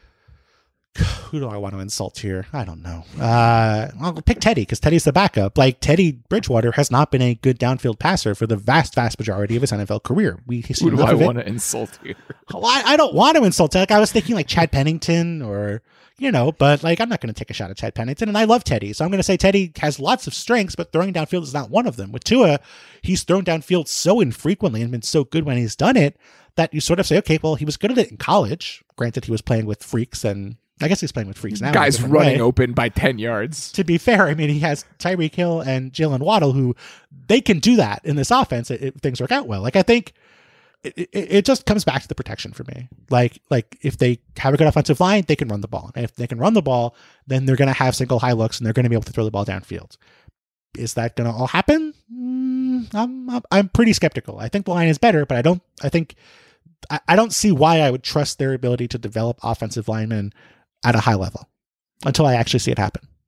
who do I want to insult here? I don't know. Uh, I'll pick Teddy because Teddy's the backup. Like Teddy Bridgewater has not been a good downfield passer for the vast, vast majority of his N F L career. We Who do I want to insult here? Well, I, I don't want to insult. Like I was thinking like Chad Pennington or, you know, but like I'm not going to take a shot at Chad Pennington, and I love Teddy. So I'm going to say Teddy has lots of strengths, but throwing downfield is not one of them. With Tua, he's thrown downfield so infrequently and been so good when he's done it that you sort of say, okay, well, he was good at it in college. Granted, he was playing with freaks and I guess he's playing with freaks now. Guys running way. open by ten yards. To be fair, I mean, he has Tyreek Hill and Jalen Waddle, who they can do that in this offense if things work out well. Like, I think it, it, it just comes back to the protection for me. Like, like if they have a good offensive line, they can run the ball. And if they can run the ball, then they're going to have single high looks and they're going to be able to throw the ball downfield. Is that going to all happen? Mm, I'm, I'm I'm pretty skeptical. I think the line is better, but I don't. I think I, I don't see why I would trust their ability to develop offensive linemen at a high level until I actually see it happen.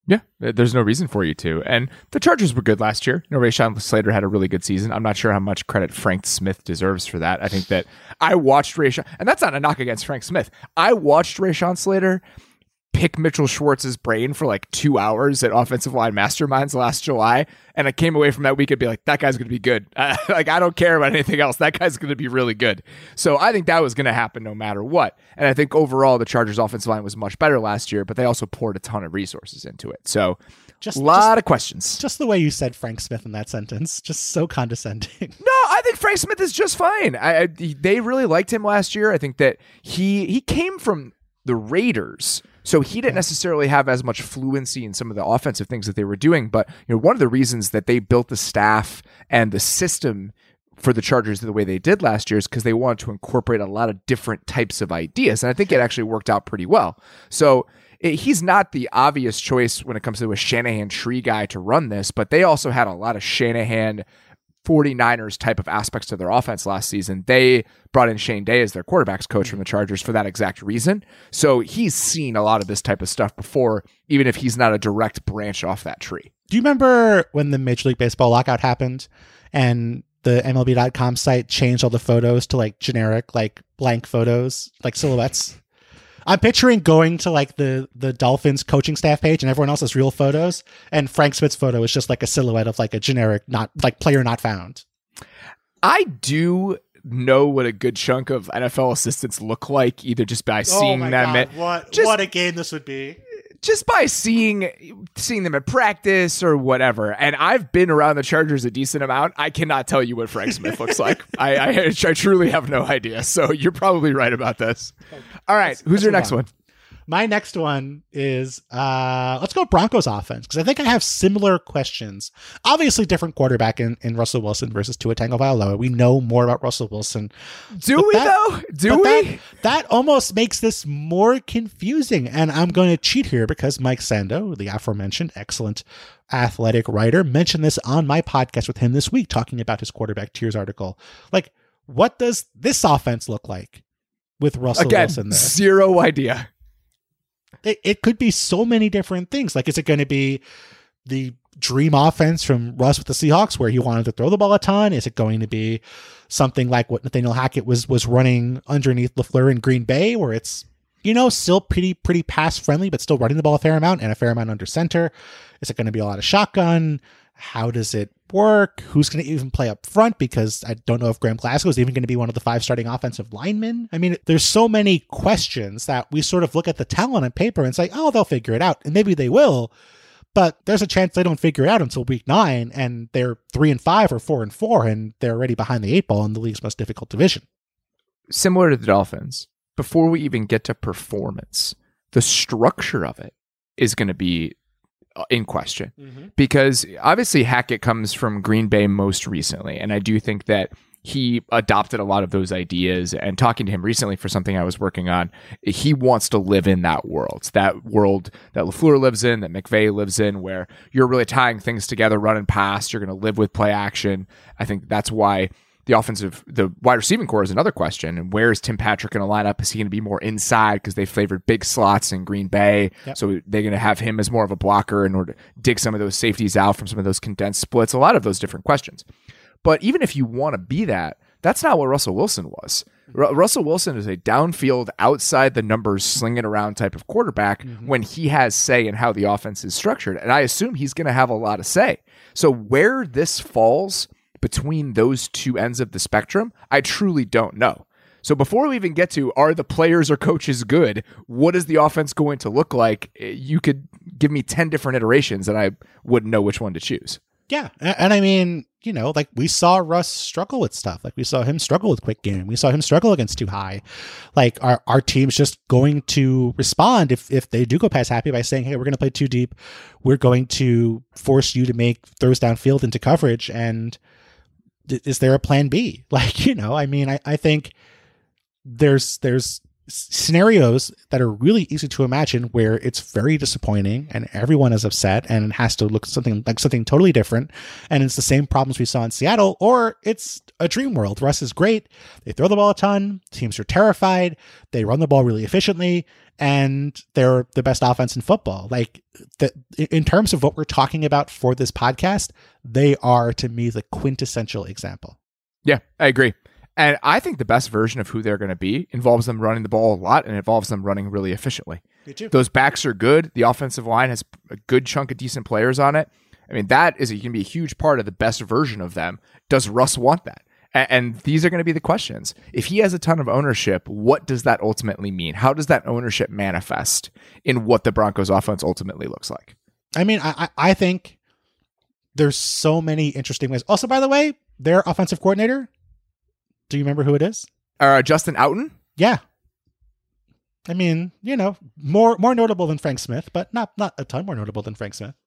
Yeah, there's no reason for you to. And the Chargers were good last year. You know, Rashawn Slater had a really good season. I'm not sure how much credit Frank Smith deserves for that. I think that I watched Rashawn, and that's not a knock against Frank Smith. I watched Rashawn Slater pick Mitchell Schwartz's brain for like two hours at Offensive Line Masterminds last July, and I came away from that week and be like, that guy's going to be good. Uh, like, I don't care about anything else. That guy's going to be really good. So I think that was going to happen no matter what. And I think overall the Chargers offensive line was much better last year, but they also poured a ton of resources into it. So just a lot just, of questions. Just the way you said Frank Smith in that sentence, just so condescending. No, I think Frank Smith is just fine. I, I they really liked him last year. I think that he he came from the Raiders, so he didn't necessarily have as much fluency in some of the offensive things that they were doing. But you know, one of the reasons that they built the staff and the system for the Chargers the way they did last year is because they wanted to incorporate a lot of different types of ideas, and I think it actually worked out pretty well. So it, he's not the obvious choice when it comes to a Shanahan tree guy to run this, but they also had a lot of Shanahan forty-niners type of aspects to their offense last season. They brought in Shane Day as their quarterbacks coach from the Chargers for that exact reason. So he's seen a lot of this type of stuff before, even if he's not a direct branch off that tree. Do you remember when the Major League Baseball lockout happened and the M L B dot com site changed all the photos to like generic, like blank photos, like silhouettes? I'm picturing going to like the, the Dolphins coaching staff page and everyone else's real photos, and Frank Smith's photo is just like a silhouette of like a generic, not like player not found. I do know what a good chunk of N F L assistants look like, either just by seeing oh my them. God, at, what, just, what a game this would be. Just by seeing seeing them at practice or whatever. And I've been around the Chargers a decent amount. I cannot tell you what Frank Smith looks like. I, I, I truly have no idea. So you're probably right about this. All right. Let's, who's let's your next on. one? My next one is, uh, let's go Broncos offense, because I think I have similar questions. Obviously, different quarterback in, in Russell Wilson versus Tua Tagovailoa. We know more about Russell Wilson. Do we, that, though? Do we? That, that almost makes this more confusing, and I'm going to cheat here because Mike Sando, the aforementioned excellent athletic writer, mentioned this on my podcast with him this week, talking about his quarterback tiers article. Like, what does this offense look like with Russell Again, Wilson there? Zero idea. It, it could be so many different things. Like, is it going to be the dream offense from Russ with the Seahawks where he wanted to throw the ball a ton? Is it going to be something like what Nathaniel Hackett was was running underneath LaFleur in Green Bay, where it's, you know, still pretty pretty pass friendly, but still running the ball a fair amount and a fair amount under center? Is it going to be a lot of shotgun? How does it work? Who's going to even play up front? Because I don't know if Graham Glasgow is even going to be one of the five starting offensive linemen. I mean, there's so many questions that we sort of look at the talent on paper and say, oh, they'll figure it out. And maybe they will, but there's a chance they don't figure it out until week nine and they're three and five or four and four and they're already behind the eight ball in the league's most difficult division. Similar to the Dolphins, before we even get to performance, the structure of it is going to be in question, mm-hmm. because obviously Hackett comes from Green Bay most recently, and I do think that he adopted a lot of those ideas. And talking to him recently for something I was working on, he wants to live in that world, that world that LaFleur lives in, that McVay lives in, where you're really tying things together, running past, you're going to live with play action. I think that's why the offensive, the wide receiving core is another question. And where is Tim Patrick going to line up? Is he going to be more inside because they favored big slots in Green Bay? Yep. So they're going to have him as more of a blocker in order to dig some of those safeties out from some of those condensed splits. A lot of those different questions. But even if you want to be that, that's not what Russell Wilson was. R- Russell Wilson is a downfield, outside the numbers, slinging around type of quarterback mm-hmm. when he has say in how the offense is structured. And I assume he's going to have a lot of say. So where this falls between those two ends of the spectrum, I truly don't know. So before we even get to, are the players or coaches good? What is the offense going to look like? You could give me ten different iterations and I wouldn't know which one to choose. Yeah. And I mean, you know, like we saw Russ struggle with stuff. Like we saw him struggle with quick game. We saw him struggle against too high. Like our, our team's just going to respond if, if they do go past Happy by saying, hey, we're going to play too deep. We're going to force you to make throws downfield into coverage. And is there a plan B? Like, you know, I mean, I, I think there's there's scenarios that are really easy to imagine where it's very disappointing and everyone is upset and has to look something like something totally different. And it's the same problems we saw in Seattle, or it's a dream world. Russ is great. They throw the ball a ton. Teams are terrified. They run the ball really efficiently, and they're the best offense in football. Like the, in terms of what we're talking about for this podcast, they are, to me, the quintessential example. Yeah, I agree. And I think the best version of who they're going to be involves them running the ball a lot and involves them running really efficiently. Those backs are good. The offensive line has a good chunk of decent players on it. I mean, that is going to be a huge part of the best version of them. Does Russ want that? And, and these are going to be the questions. If he has a ton of ownership, what does that ultimately mean? How does that ownership manifest in what the Broncos offense ultimately looks like? I mean, I, I think there's so many interesting ways. Also, by the way, their offensive coordinator, do you remember who it is? Uh, Justin Outen? Yeah. I mean, you know, more more notable than Frank Smith, but not not a ton more notable than Frank Smith.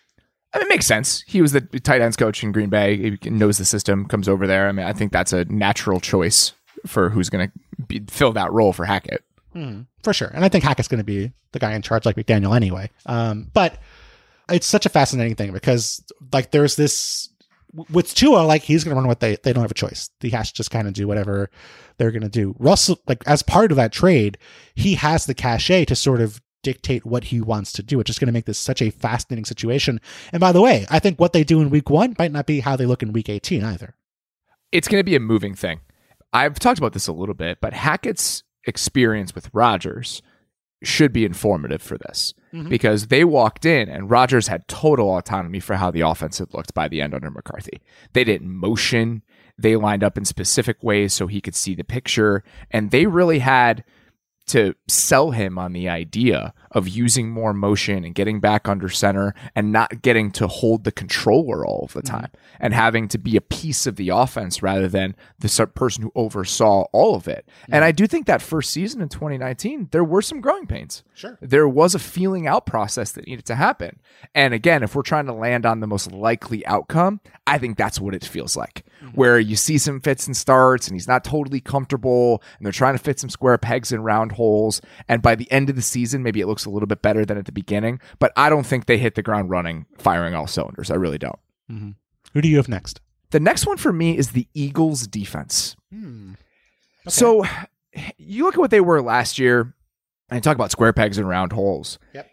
I mean, it makes sense. He was the tight ends coach in Green Bay. He knows the system, comes over there. I mean, I think that's a natural choice for who's going to fill that role for Hackett. Mm, for sure. And I think Hackett's going to be the guy in charge like McDaniel anyway. Um, but it's such a fascinating thing because, like, there's this... With Tua, like, he's going to run what they, they don't have a choice. He has to just kind of do whatever they're going to do. Russell, like, as part of that trade, he has the cachet to sort of dictate what he wants to do, which is going to make this such a fascinating situation. And by the way, I think what they do in week one might not be how they look in week eighteen either. It's going to be a moving thing. I've talked about this a little bit, but Hackett's experience with Rodgers should be informative for this mm-hmm. because they walked in and Rodgers had total autonomy for how the offense had looked by the end under McCarthy. They didn't motion. They lined up in specific ways so he could see the picture. And they really had to sell him on the idea of using more motion and getting back under center and not getting to hold the controller all of the time mm-hmm. and having to be a piece of the offense rather than the person who oversaw all of it. Mm-hmm. And I do think that first season in twenty nineteen, there were some growing pains. Sure. There was a feeling out process that needed to happen. And again, if we're trying to land on the most likely outcome, I think that's what it feels like, mm-hmm. where you see some fits and starts and he's not totally comfortable and they're trying to fit some square pegs in round holes. And by the end of the season, maybe it looks a little bit better than at the beginning, but I don't think they hit the ground running, firing all cylinders. I really don't. Mm-hmm. Who do you have next? The next one for me is the Eagles defense. Hmm. Okay. So you look at what they were last year and talk about square pegs and round holes. Yep.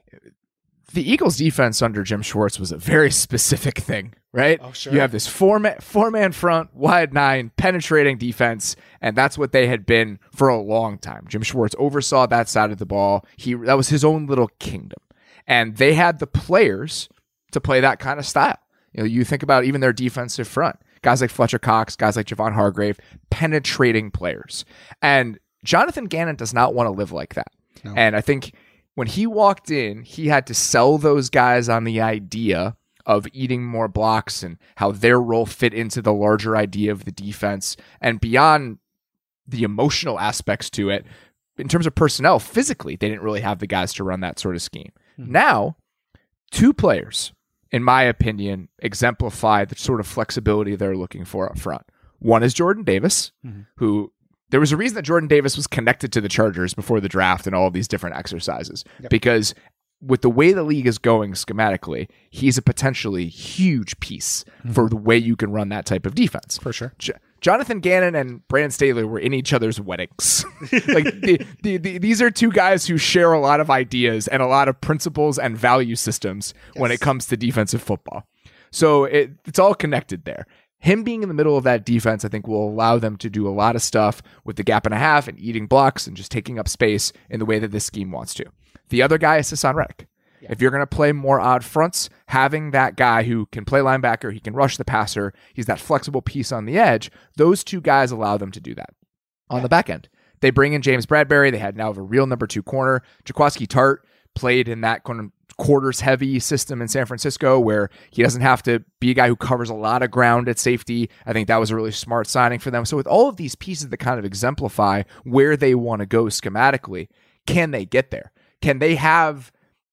The Eagles defense under Jim Schwartz was a very specific thing, right? Oh, sure. You have this four man, four man front, wide nine, penetrating defense, and that's what they had been for a long time. Jim Schwartz oversaw that side of the ball. He that was his own little kingdom, and they had the players to play that kind of style. You know, you think about even their defensive front, guys like Fletcher Cox, guys like Javon Hargrave, penetrating players, and Jonathan Gannon does not want to live like that. No. And I think when he walked in, he had to sell those guys on the idea of eating more blocks and how their role fit into the larger idea of the defense. And beyond the emotional aspects to it, in terms of personnel, physically, they didn't really have the guys to run that sort of scheme. Mm-hmm. Now, two players, in my opinion, exemplify the sort of flexibility they're looking for up front. One is Jordan Davis, mm-hmm. who... There was a reason that Jordan Davis was connected to the Chargers before the draft and all of these different exercises, yep. because with the way the league is going schematically, he's a potentially huge piece mm-hmm. for the way you can run that type of defense. For sure. J- Jonathan Gannon and Brandon Staley were in each other's weddings. like the, the, the, These are two guys who share a lot of ideas and a lot of principles and value systems yes. when it comes to defensive football. So it, it's all connected there. Him being in the middle of that defense, I think, will allow them to do a lot of stuff with the gap and a half and eating blocks and just taking up space in the way that this scheme wants to. The other guy is Hassan Reddick. Yeah. If you're going to play more odd fronts, having that guy who can play linebacker, he can rush the passer, he's that flexible piece on the edge, those two guys allow them to do that. On yeah. the back end, they bring in James Bradbury. They had now have a real number two corner. Jaquiski Tartt played in that kind of quarters heavy system in San Francisco where he doesn't have to be a guy who covers a lot of ground at safety. I think that was a really smart signing for them. So with all of these pieces that kind of exemplify where they want to go schematically, can they get there? Can they have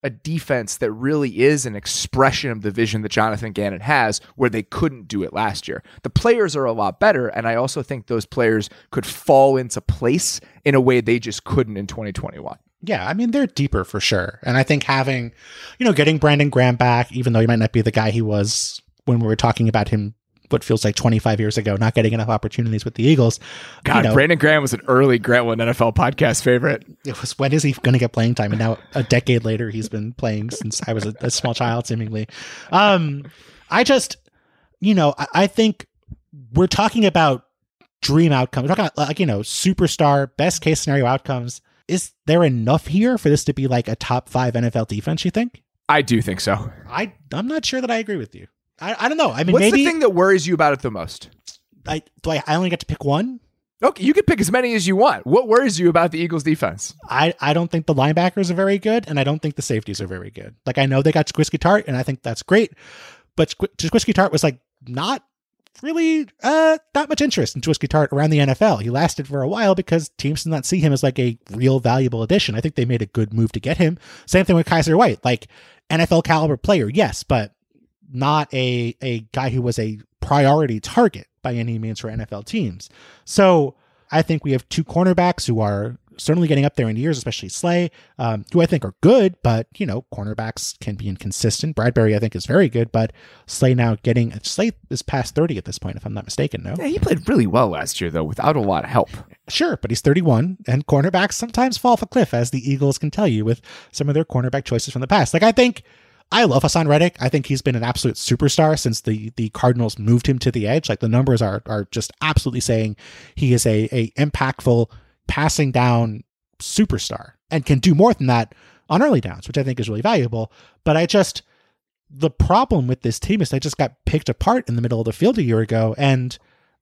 a defense that really is an expression of the vision that Jonathan Gannon has, where they couldn't do it last year. The players are a lot better, and I also think those players could fall into place in a way they just couldn't in twenty twenty-one. Yeah, I mean, they're deeper for sure. And I think having, you know, getting Brandon Graham back, even though he might not be the guy he was when we were talking about him, what feels like twenty-five years ago, not getting enough opportunities with the Eagles. God, you know, Brandon Graham was an early Grantland N F L podcast favorite. It was, when is he going to get playing time? And now a decade later, he's been playing since I was a, a small child, seemingly. Um, I just, you know, I, I think we're talking about dream outcomes. We're talking about, like, you know, superstar, best case scenario outcomes. Is there enough here for this to be like a top five N F L defense, you think? I do think so. I, I'm not sure that I agree with you. I, I don't know. I mean, what's maybe, the thing that worries you about it the most? I do I, I only get to pick one? Okay, you can pick as many as you want. What worries you about the Eagles defense? I, I don't think the linebackers are very good, and I don't think the safeties are very good. Like, I know they got Jaquiski Tart, and I think that's great, but Jaquiski Tart was like not really uh that much interest in Jaquiski Tart around the N F L. He lasted for a while because teams did not see him as like a real valuable addition. I think they made a good move to get him. Same thing with Kaiser White, like N F L caliber player, yes, but not a a guy who was a priority target by any means for N F L teams. So I think we have two cornerbacks who are certainly getting up there in years, especially Slay, um, who I think are good, but, you know, cornerbacks can be inconsistent. Bradbury, I think, is very good, but Slay now getting, Slay is past thirty at this point, if I'm not mistaken, no? Yeah, he played really well last year, though, without a lot of help. Sure, but he's thirty-one, and cornerbacks sometimes fall off a cliff, as the Eagles can tell you with some of their cornerback choices from the past. Like, I think, I love Hassan Reddick. I think he's been an absolute superstar since the the Cardinals moved him to the edge. Like, the numbers are are just absolutely saying he is a a impactful passing down superstar and can do more than that on early downs, which I think is really valuable. But I just, the problem with this team is they just got picked apart in the middle of the field a year ago. And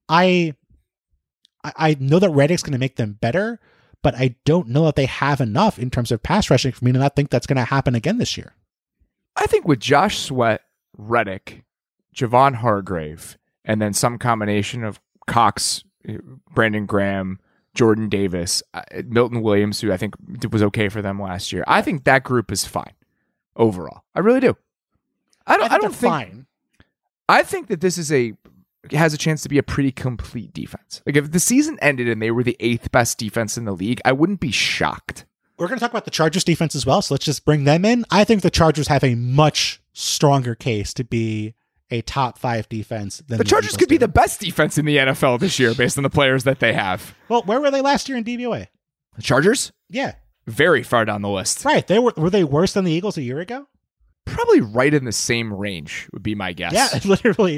I, I know that Reddick's going to make them better, but I don't know that they have enough in terms of pass rushing for me to not think that's going to happen again this year. I think with Josh Sweat, Reddick, Javon Hargrave, and then some combination of Cox, Brandon Graham, Jordan Davis, uh, Milton Williams, who I think was okay for them last year. I think that group is fine overall. I really do. I don't. I, think I don't think. Fine. I think that this is a has a chance to be a pretty complete defense. Like, if the season ended and they were the eighth best defense in the league, I wouldn't be shocked. We're going to talk about the Chargers defense as well, so let's just bring them in. I think the Chargers have a much stronger case to be a top five defense than the, the Chargers. Could do. Be the best defense in the N F L this year based on the players that they have. Well, where were they last year in D V O A? The Chargers? Yeah. Very far down the list. Right. They were were they worse than the Eagles a year ago? Probably right in the same range would be my guess. Yeah, literally.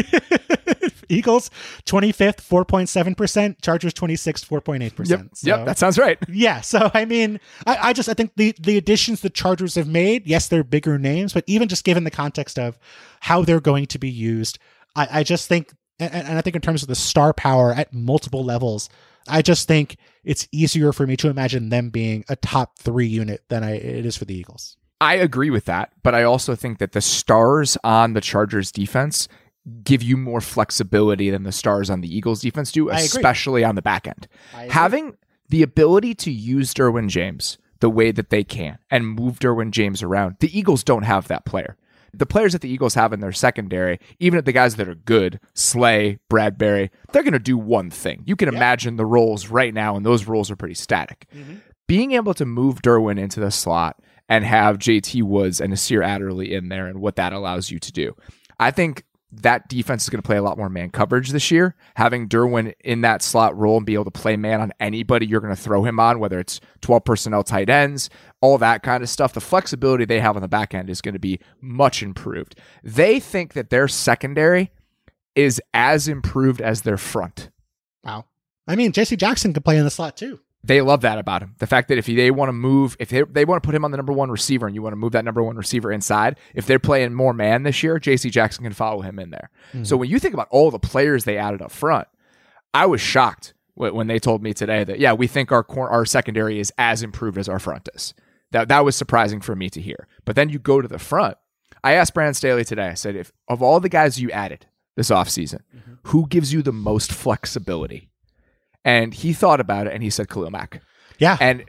Eagles twenty-fifth, four point seven percent. Chargers twenty-sixth, four point eight percent. Yep, so, yep, that sounds right. Yeah, so I mean, I, I just I think the, the additions the Chargers have made, yes, they're bigger names, but even just given the context of how they're going to be used, I, I just think, and, and I think in terms of the star power at multiple levels, I just think it's easier for me to imagine them being a top three unit than I, it is for the Eagles. I agree with that, but I also think that the stars on the Chargers defense give you more flexibility than the stars on the Eagles defense do, especially on the back end. Having the ability to use Derwin James the way that they can and move Derwin James around, the Eagles don't have that player. The players that the Eagles have in their secondary, even at the guys that are good, Slay, Bradbury, they're going to do one thing. You can yeah. imagine the roles right now, and those roles are pretty static. Mm-hmm. Being able to move Derwin into the slot and have J T Woods and Nasir Adderley in there and what that allows you to do. I think that defense is going to play a lot more man coverage this year. Having Derwin in that slot role and be able to play man on anybody you're going to throw him on, whether it's twelve personnel tight ends, all that kind of stuff, the flexibility they have on the back end is going to be much improved. They think that their secondary is as improved as their front. Wow. I mean, J C Jackson could play in the slot too. They love that about him. The fact that if they want to move, if they, they want to put him on the number one receiver and you want to move that number one receiver inside, if they're playing more man this year, J C Jackson can follow him in there. Mm-hmm. So when you think about all the players they added up front, I was shocked when they told me today that, yeah, we think our our secondary is as improved as our front is. That, that was surprising for me to hear. But then you go to the front. I asked Brandon Staley today, I said, if of all the guys you added this offseason, mm-hmm. who gives you the most flexibility? And he thought about it and he said Khalil Mack. Yeah. And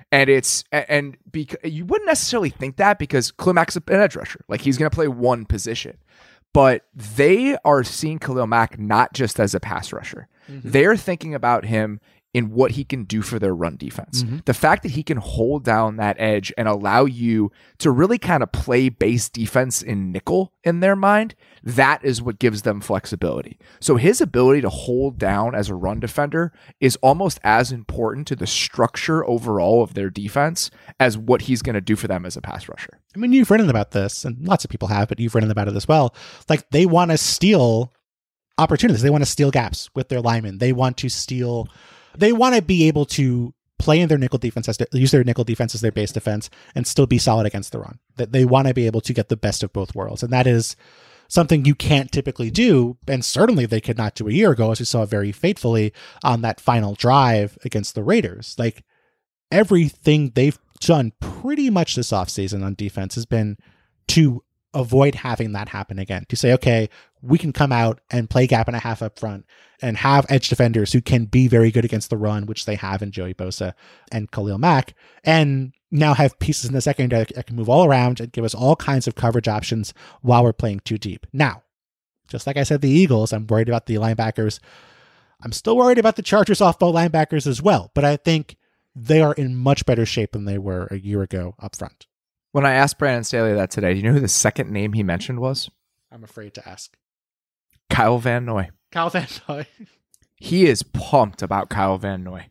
And it's and because you wouldn't necessarily think that because Khalil Mack's an edge rusher. Like he's going to play one position. But they are seeing Khalil Mack not just as a pass rusher. Mm-hmm. They're thinking about him in what he can do for their run defense. Mm-hmm. The fact that he can hold down that edge and allow you to really kind of play base defense in nickel in their mind, that is what gives them flexibility. So his ability to hold down as a run defender is almost as important to the structure overall of their defense as what he's going to do for them as a pass rusher. I mean, you've written about this, and lots of people have, but you've written about it as well. Like, they want to steal opportunities. They want to steal gaps with their linemen. They want to steal... They want to be able to play in their nickel defense, as their, use their nickel defense as their base defense, and still be solid against the run. That they want to be able to get the best of both worlds, and that is something you can't typically do, and certainly they could not do a year ago, as we saw very faithfully on that final drive against the Raiders. Like, everything they've done pretty much this offseason on defense has been to avoid having that happen again. To say, okay, we can come out and play gap and a half up front and have edge defenders who can be very good against the run, which they have in Joey Bosa and Khalil Mack, and now have pieces in the secondary that can move all around and give us all kinds of coverage options while we're playing too deep. Now, just like I said, the Eagles, I'm worried about the linebackers. I'm still worried about the Chargers off-ball linebackers as well, but I think they are in much better shape than they were a year ago up front. When I asked Brandon Staley that today, do you know who the second name he mentioned was? I'm afraid to ask. Kyle Van Noy. Kyle Van Noy. He is pumped about Kyle Van Noy.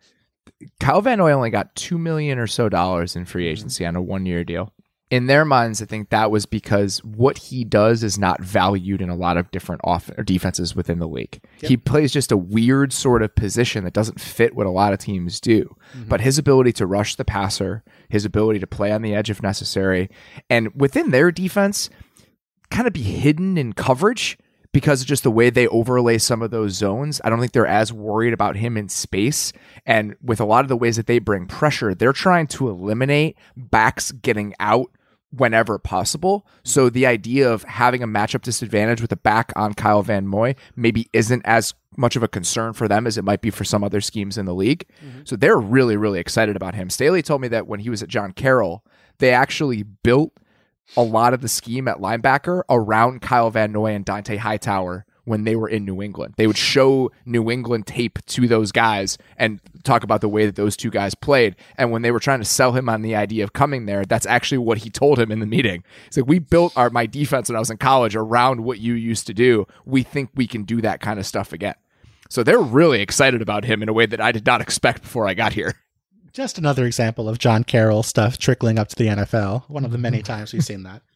Kyle Van Noy only got two million dollars or so dollars in free agency mm-hmm. on a one-year deal. In their minds, I think that was because what he does is not valued in a lot of different off- or defenses within the league. Yep. He plays just a weird sort of position that doesn't fit what a lot of teams do. Mm-hmm. But his ability to rush the passer, his ability to play on the edge if necessary, and within their defense, kind of be hidden in coverage because of just the way they overlay some of those zones. I don't think they're as worried about him in space. And with a lot of the ways that they bring pressure, they're trying to eliminate backs getting out whenever possible. So the idea of having a matchup disadvantage with a back on Kyle Van Noy maybe isn't as much of a concern for them as it might be for some other schemes in the league. Mm-hmm. So they're really, really excited about him. Staley told me that when he was at John Carroll, they actually built a lot of the scheme at linebacker around Kyle Van Noy and Dante Hightower when they were in New England. They would show New England tape to those guys and talk about the way that those two guys played. And when they were trying to sell him on the idea of coming there, that's actually what he told him in the meeting. He's like, we built our my defense when I was in college around what you used to do. We think we can do that kind of stuff again. So they're really excited about him in a way that I did not expect before I got here. Just another example of John Carroll stuff trickling up to the N F L. One of the many times we've seen that.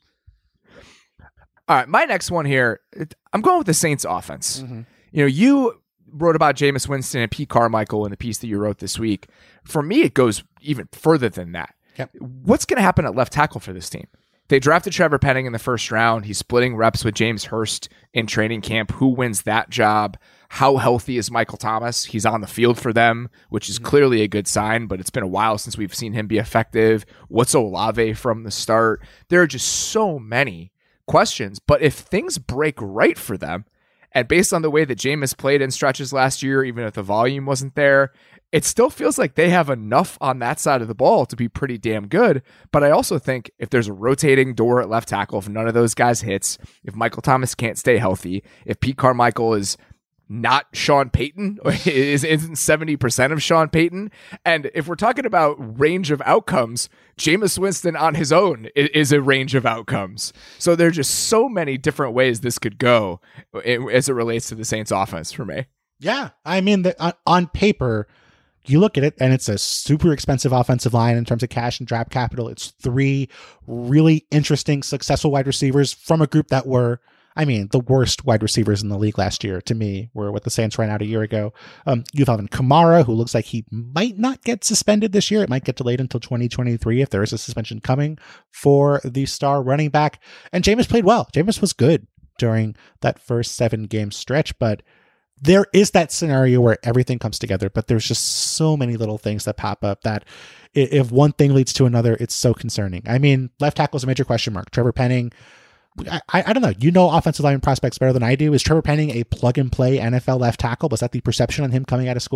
All right, my next one here, I'm going with the Saints offense. Mm-hmm. You know, you wrote about Jameis Winston and Pete Carmichael in the piece that you wrote this week. For me, it goes even further than that. Yep. What's going to happen at left tackle for this team? They drafted Trevor Penning in the first round. He's splitting reps with James Hurst in training camp. Who wins that job? How healthy is Michael Thomas? He's on the field for them, which is mm-hmm. clearly a good sign, but it's been a while since we've seen him be effective. What's Olave from the start? There are just so many questions, but if things break right for them, and based on the way that Jameis played in stretches last year, even if the volume wasn't there, it still feels like they have enough on that side of the ball to be pretty damn good. But I also think if there's a rotating door at left tackle, if none of those guys hits, if Michael Thomas can't stay healthy, if Pete Carmichael is not Sean Payton, or is, isn't seventy percent of Sean Payton. And if we're talking about range of outcomes, Jameis Winston on his own is, is a range of outcomes. So there are just so many different ways this could go as it relates to the Saints offense for me. Yeah. I mean, the, on, on paper, you look at it and it's a super expensive offensive line in terms of cash and draft capital. It's three really interesting, successful wide receivers from a group that were, I mean, the worst wide receivers in the league last year, to me, were what the Saints ran out a year ago. Um, you have Alvin Kamara, who looks like he might not get suspended this year. It might get delayed until twenty twenty-three if there is a suspension coming for the star running back. And Jameis played well. Jameis was good during that first seven-game stretch, but there is that scenario where everything comes together, but there's just so many little things that pop up that if one thing leads to another, it's so concerning. I mean, left tackle is a major question mark. Trevor Penning, I, I don't know. You know offensive line prospects better than I do. Is Trevor Penning a plug-and-play N F L left tackle? Was that the perception on him coming out of school?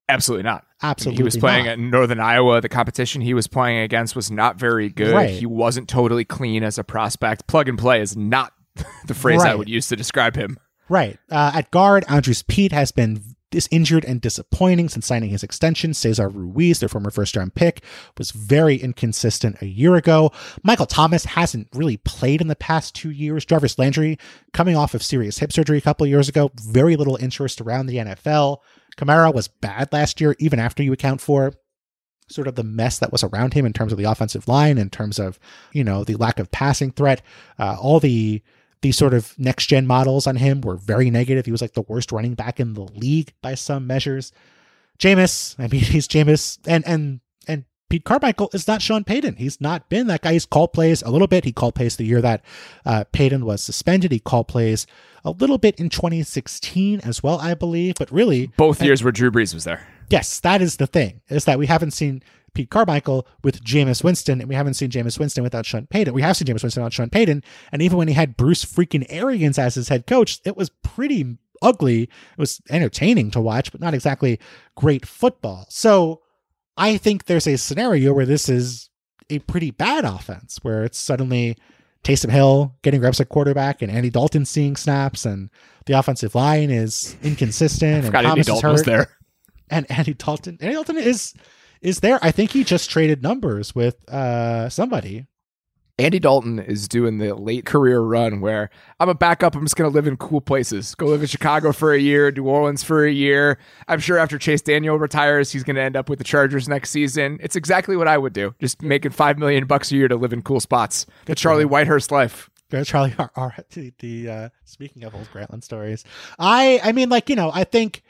Absolutely not. Absolutely He was playing not. at Northern Iowa. The competition he was playing against was not very good. Right. He wasn't totally clean as a prospect. Plug and play is not the phrase I Right. would use to describe him. Right. Uh, at guard, Andres Pete has been dis- injured and disappointing since signing his extension. Cesar Ruiz, their former first-round pick, was very inconsistent a year ago. Michael Thomas hasn't really played in the past two years. Jarvis Landry, coming off of serious hip surgery a couple of years ago, very little interest around the N F L. Kamara was bad last year, even after you account for sort of the mess that was around him in terms of the offensive line, in terms of, you know, the lack of passing threat. Uh, all the the sort of next-gen models on him were very negative. He was like the worst running back in the league by some measures. Jameis, I mean, he's Jameis, and and and Pete Carmichael is not Sean Payton. He's not been that guy. He's called plays a little bit. He called plays the year that uh, Payton was suspended. He called plays a little bit in twenty sixteen as well, I believe. But really, Both and- years where Drew Brees was there. yes, that is the thing, is that we haven't seen Pete Carmichael with Jameis Winston, and we haven't seen Jameis Winston without Sean Payton. We have seen Jameis Winston without Sean Payton, and even when he had Bruce freaking Arians as his head coach, it was pretty ugly. It was entertaining to watch, but not exactly great football. So I think there's a scenario where this is a pretty bad offense, where it's suddenly Taysom Hill getting reps at quarterback and Andy Dalton seeing snaps, and the offensive line is inconsistent, and Forgot Andy Thomas is Dalton hurt. was there. And Andy Dalton, Andy Dalton is is there. I think he just traded numbers with uh somebody. Andy Dalton is doing the late career run where I'm a backup. I'm just going to live in cool places. Go live in Chicago for a year, New Orleans for a year. I'm sure after Chase Daniel retires, he's going to end up with the Chargers next season. It's exactly what I would do. Just making five million bucks a year to live in cool spots. The Charlie Whitehurst life. Go Charlie R. R the, the uh, speaking of old Grantland stories, I I mean, like, you know, I think.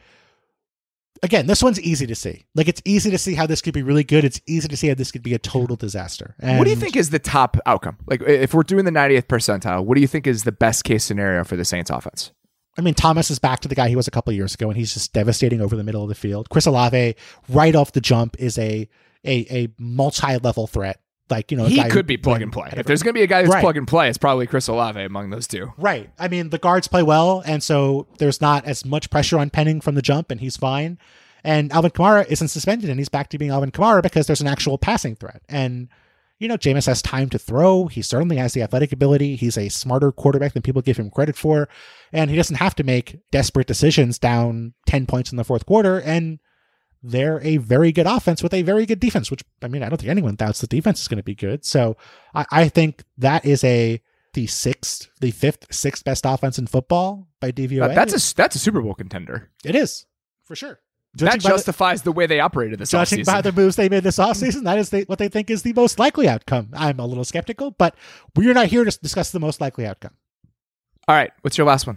Again, this one's easy to see. Like, it's easy to see how this could be really good. It's easy to see how this could be a total disaster. And What do you think is the top outcome? Like, if we're doing the ninetieth percentile, what do you think is the best case scenario for the Saints offense? I mean, Thomas is back to the guy he was a couple of years ago, and he's just devastating over the middle of the field. Chris Olave, right off the jump, is a a, a multi-level threat. Like, you know, a He guy could who- be plug and play. If there's going to be a guy that's Right. plug and play, it's probably Chris Olave among those two. Right. I mean, the guards play well, and so there's not as much pressure on Penning from the jump, and he's fine. And Alvin Kamara isn't suspended, and he's back to being Alvin Kamara because there's an actual passing threat. And, you know, Jameis has time to throw. He certainly has the athletic ability. He's a smarter quarterback than people give him credit for. And he doesn't have to make desperate decisions down ten points in the fourth quarter. And they're a very good offense with a very good defense, which, I mean, I don't think anyone doubts the defense is going to be good. So I, I think that is a the sixth, the fifth, sixth best offense in football by D V O A. That- that's a that's a Super Bowl contender. It is, for sure. That Judging by the- justifies the way they operated this Judging offseason. by the moves they made this offseason, that is the, what they think is the most likely outcome. I'm a little skeptical, but we're not here to discuss the most likely outcome. All right, what's your last one?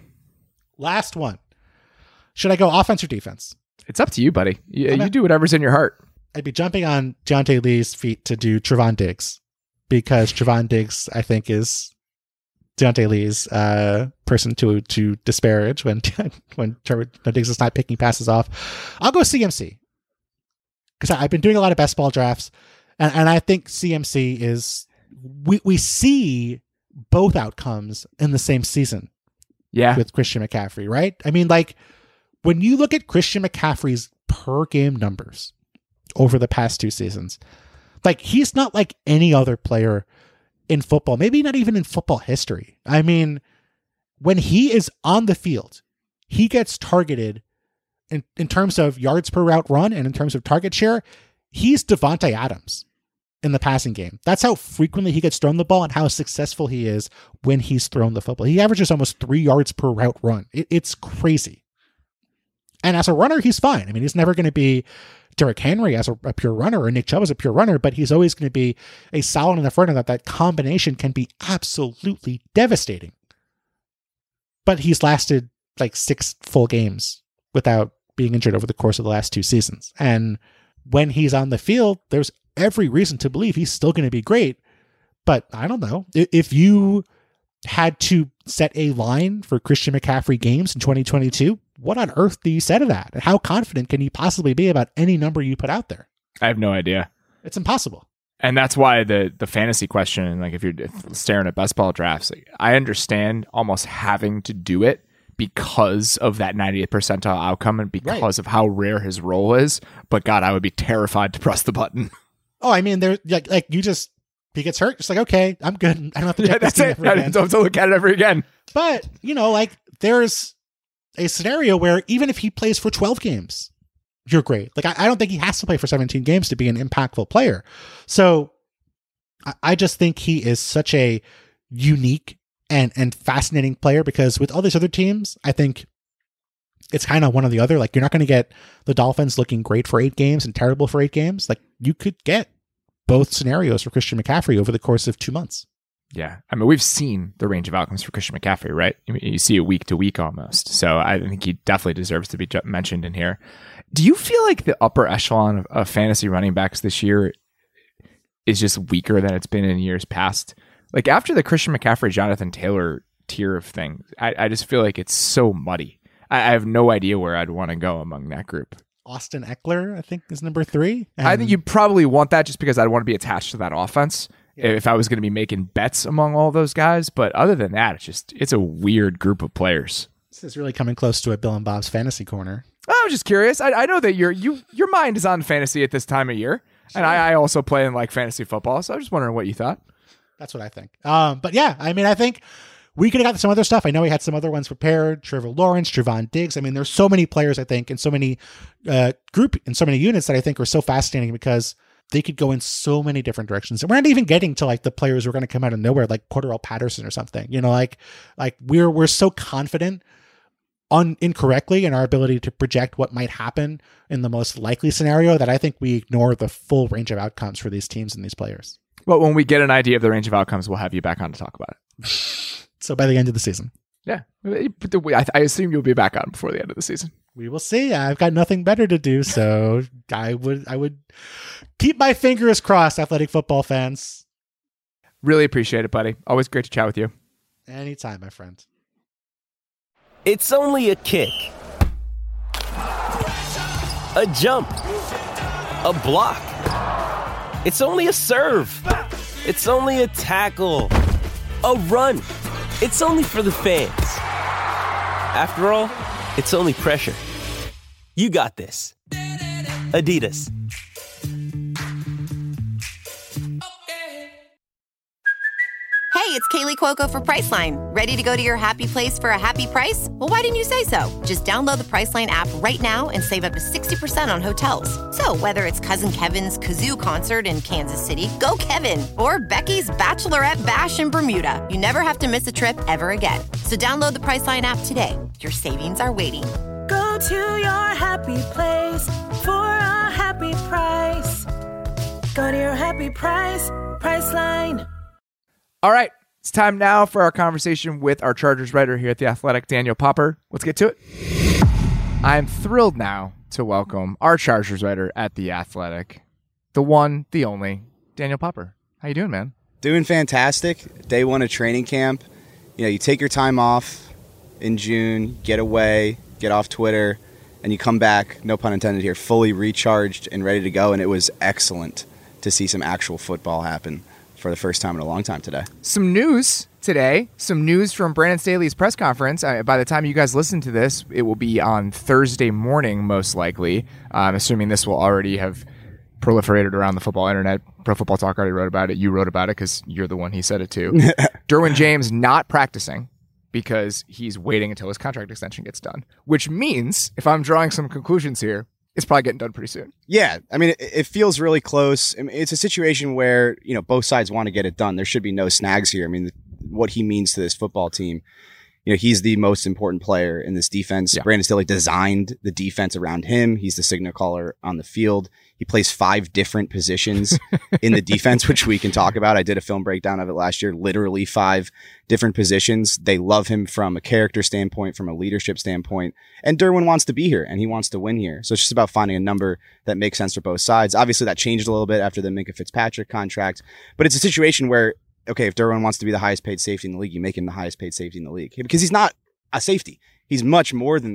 Last one. Should I go offense or defense? It's up to you, buddy. You, I'm you at- do whatever's in your heart. I'd be jumping on Deontay Lee's feet to do Trevon Diggs, because Trevon Diggs, I think, is Deontay Lee's uh, person to to disparage when when Trevon Diggs is not picking passes off. I'll go C M C, because I've been doing a lot of best ball drafts, and, and I think C M C is we we see both outcomes in the same season Yeah. with Christian McCaffrey, right? I mean, like, when you look at Christian McCaffrey's per game numbers over the past two seasons, like, he's not like any other player in football, maybe not even in football history. I mean, when he is on the field, he gets targeted in, in terms of yards per route run and in terms of target share. He's Devontae Adams in the passing game. That's how frequently he gets thrown the ball and how successful he is when he's thrown the football. He averages almost three yards per route run. It, it's crazy. And as a runner, he's fine. I mean, he's never going to be Derrick Henry as a, a pure runner or Nick Chubb as a pure runner, but he's always going to be a solid in the front, and that that combination can be absolutely devastating. But he's lasted like six full games without being injured over the course of the last two seasons. And when he's on the field, there's every reason to believe he's still going to be great. But I don't know. If you had to set a line for Christian McCaffrey games in twenty twenty-two, what on earth do you set of that? And how confident can you possibly be about any number you put out there? I have no idea. It's impossible. And that's why the the fantasy question, like if you're staring at best ball drafts, like, I understand almost having to do it because of that ninetieth percentile outcome and because Right. of how rare his role is. But God, I would be terrified to press the button. Oh, I mean, there like like you just he gets hurt, just like okay, I'm good. I don't have to check Yeah, this that's team it. ever I again. don't have to look at it ever again. But you know, like there's a scenario where even if he plays for twelve games, you're great. Like I, I don't think he has to play for seventeen games to be an impactful player. So I, I just think he is such a unique and and fascinating player because with all these other teams, I think it's kind of one or the other. Like you're not going to get the Dolphins looking great for eight games and terrible for eight games. Like you could get both scenarios for Christian McCaffrey over the course of two months. Yeah. I mean, we've seen the range of outcomes for Christian McCaffrey, right? I mean, you see it week to week almost. So I think he definitely deserves to be ju- mentioned in here. Do you feel like the upper echelon of, of fantasy running backs this year is just weaker than it's been in years past? Like after the Christian McCaffrey, Jonathan Taylor tier of things, I, I just feel like it's so muddy. I, I have no idea where I'd want to go among that group. Austin Eckler, I think, is number three. I And- think you'd probably want that just because I'd want to be attached to that offense if I was going to be making bets among all those guys. But other than that, it's just, it's a weird group of players. This is really coming close to a Bill and Bob's fantasy corner. I was just curious. I, I know that your you your mind is on fantasy at this time of year. And I, I also play in like fantasy football. So I was just wondering what you thought. That's what I think. Um, but yeah, I mean, I think we could have got some other stuff. I know we had some other ones prepared. Trevor Lawrence, Trevon Diggs. I mean, there's so many players, I think, and so many uh, group and so many units that I think are so fascinating because they could go in so many different directions. And we're not even getting to like the players who are going to come out of nowhere, like Cordarrelle Patterson or something. You know, like like we're we're so confident un incorrectly in our ability to project what might happen in the most likely scenario that I think we ignore the full range of outcomes for these teams and these players. But when we get an idea of the range of outcomes, we'll have you back on to talk about it. So by the end of the season. Yeah. I, I assume you'll be back on before the end of the season. We will see. I've got nothing better to do, so I would I would keep my fingers crossed, athletic football fans. Really appreciate it, buddy. Always great to chat with you. Anytime, my friend. It's only a kick, a jump, a block. It's only a serve. It's only a tackle, a run. It's only for the fans. After all, it's only pressure. You got this. Adidas. Hey, it's Kaylee Cuoco for Priceline. Ready to go to your happy place for a happy price? Well, why didn't you say so? Just download the Priceline app right now and save up to sixty percent on hotels. So whether it's Cousin Kevin's Kazoo Concert in Kansas City, go Kevin, or Becky's Bachelorette Bash in Bermuda, you never have to miss a trip ever again. So download the Priceline app today. Your savings are waiting. Go to your happy place for a happy price. Go to your happy price, Priceline. All right. It's time now for our conversation with our Chargers writer here at The Athletic, Daniel Popper. Let's get to it. I'm thrilled now to welcome our Chargers writer at The Athletic, the one, the only, Daniel Popper. How you doing, man? Doing fantastic. Day one of training camp. You know, you take your time off in June, get away, get off Twitter, and you come back, no pun intended here, fully recharged and ready to go. And it was excellent to see some actual football happen for the first time in a long time today. Some news today. Some news from Brandon Staley's press conference. Uh, by the time you guys listen to this, it will be on Thursday morning, most likely. Uh, I'm assuming this will already have proliferated around the football internet. Pro Football Talk already wrote about it. You wrote about it because you're the one he said it to. Derwin James not practicing because he's waiting until his contract extension gets done, which means, if I'm drawing some conclusions here, it's probably getting done pretty soon. Yeah, I mean, it, it feels really close. I mean, it's a situation where, you know, both sides want to get it done. There should be no snags here. I mean, what he means to this football team, you know, he's the most important player in this defense. Yeah. Brandon Staley designed the defense around him. He's the signal caller on the field. He plays five different positions in the defense, which we can talk about. I did a film breakdown of it last year, literally five different positions. They love him from a character standpoint, from a leadership standpoint. And Derwin wants to be here and he wants to win here. So it's just about finding a number that makes sense for both sides. Obviously, that changed a little bit after the Minkah Fitzpatrick contract, but it's a situation where, okay, if Derwin wants to be the highest paid safety in the league, you make him the highest paid safety in the league because he's not a safety. He's much more than that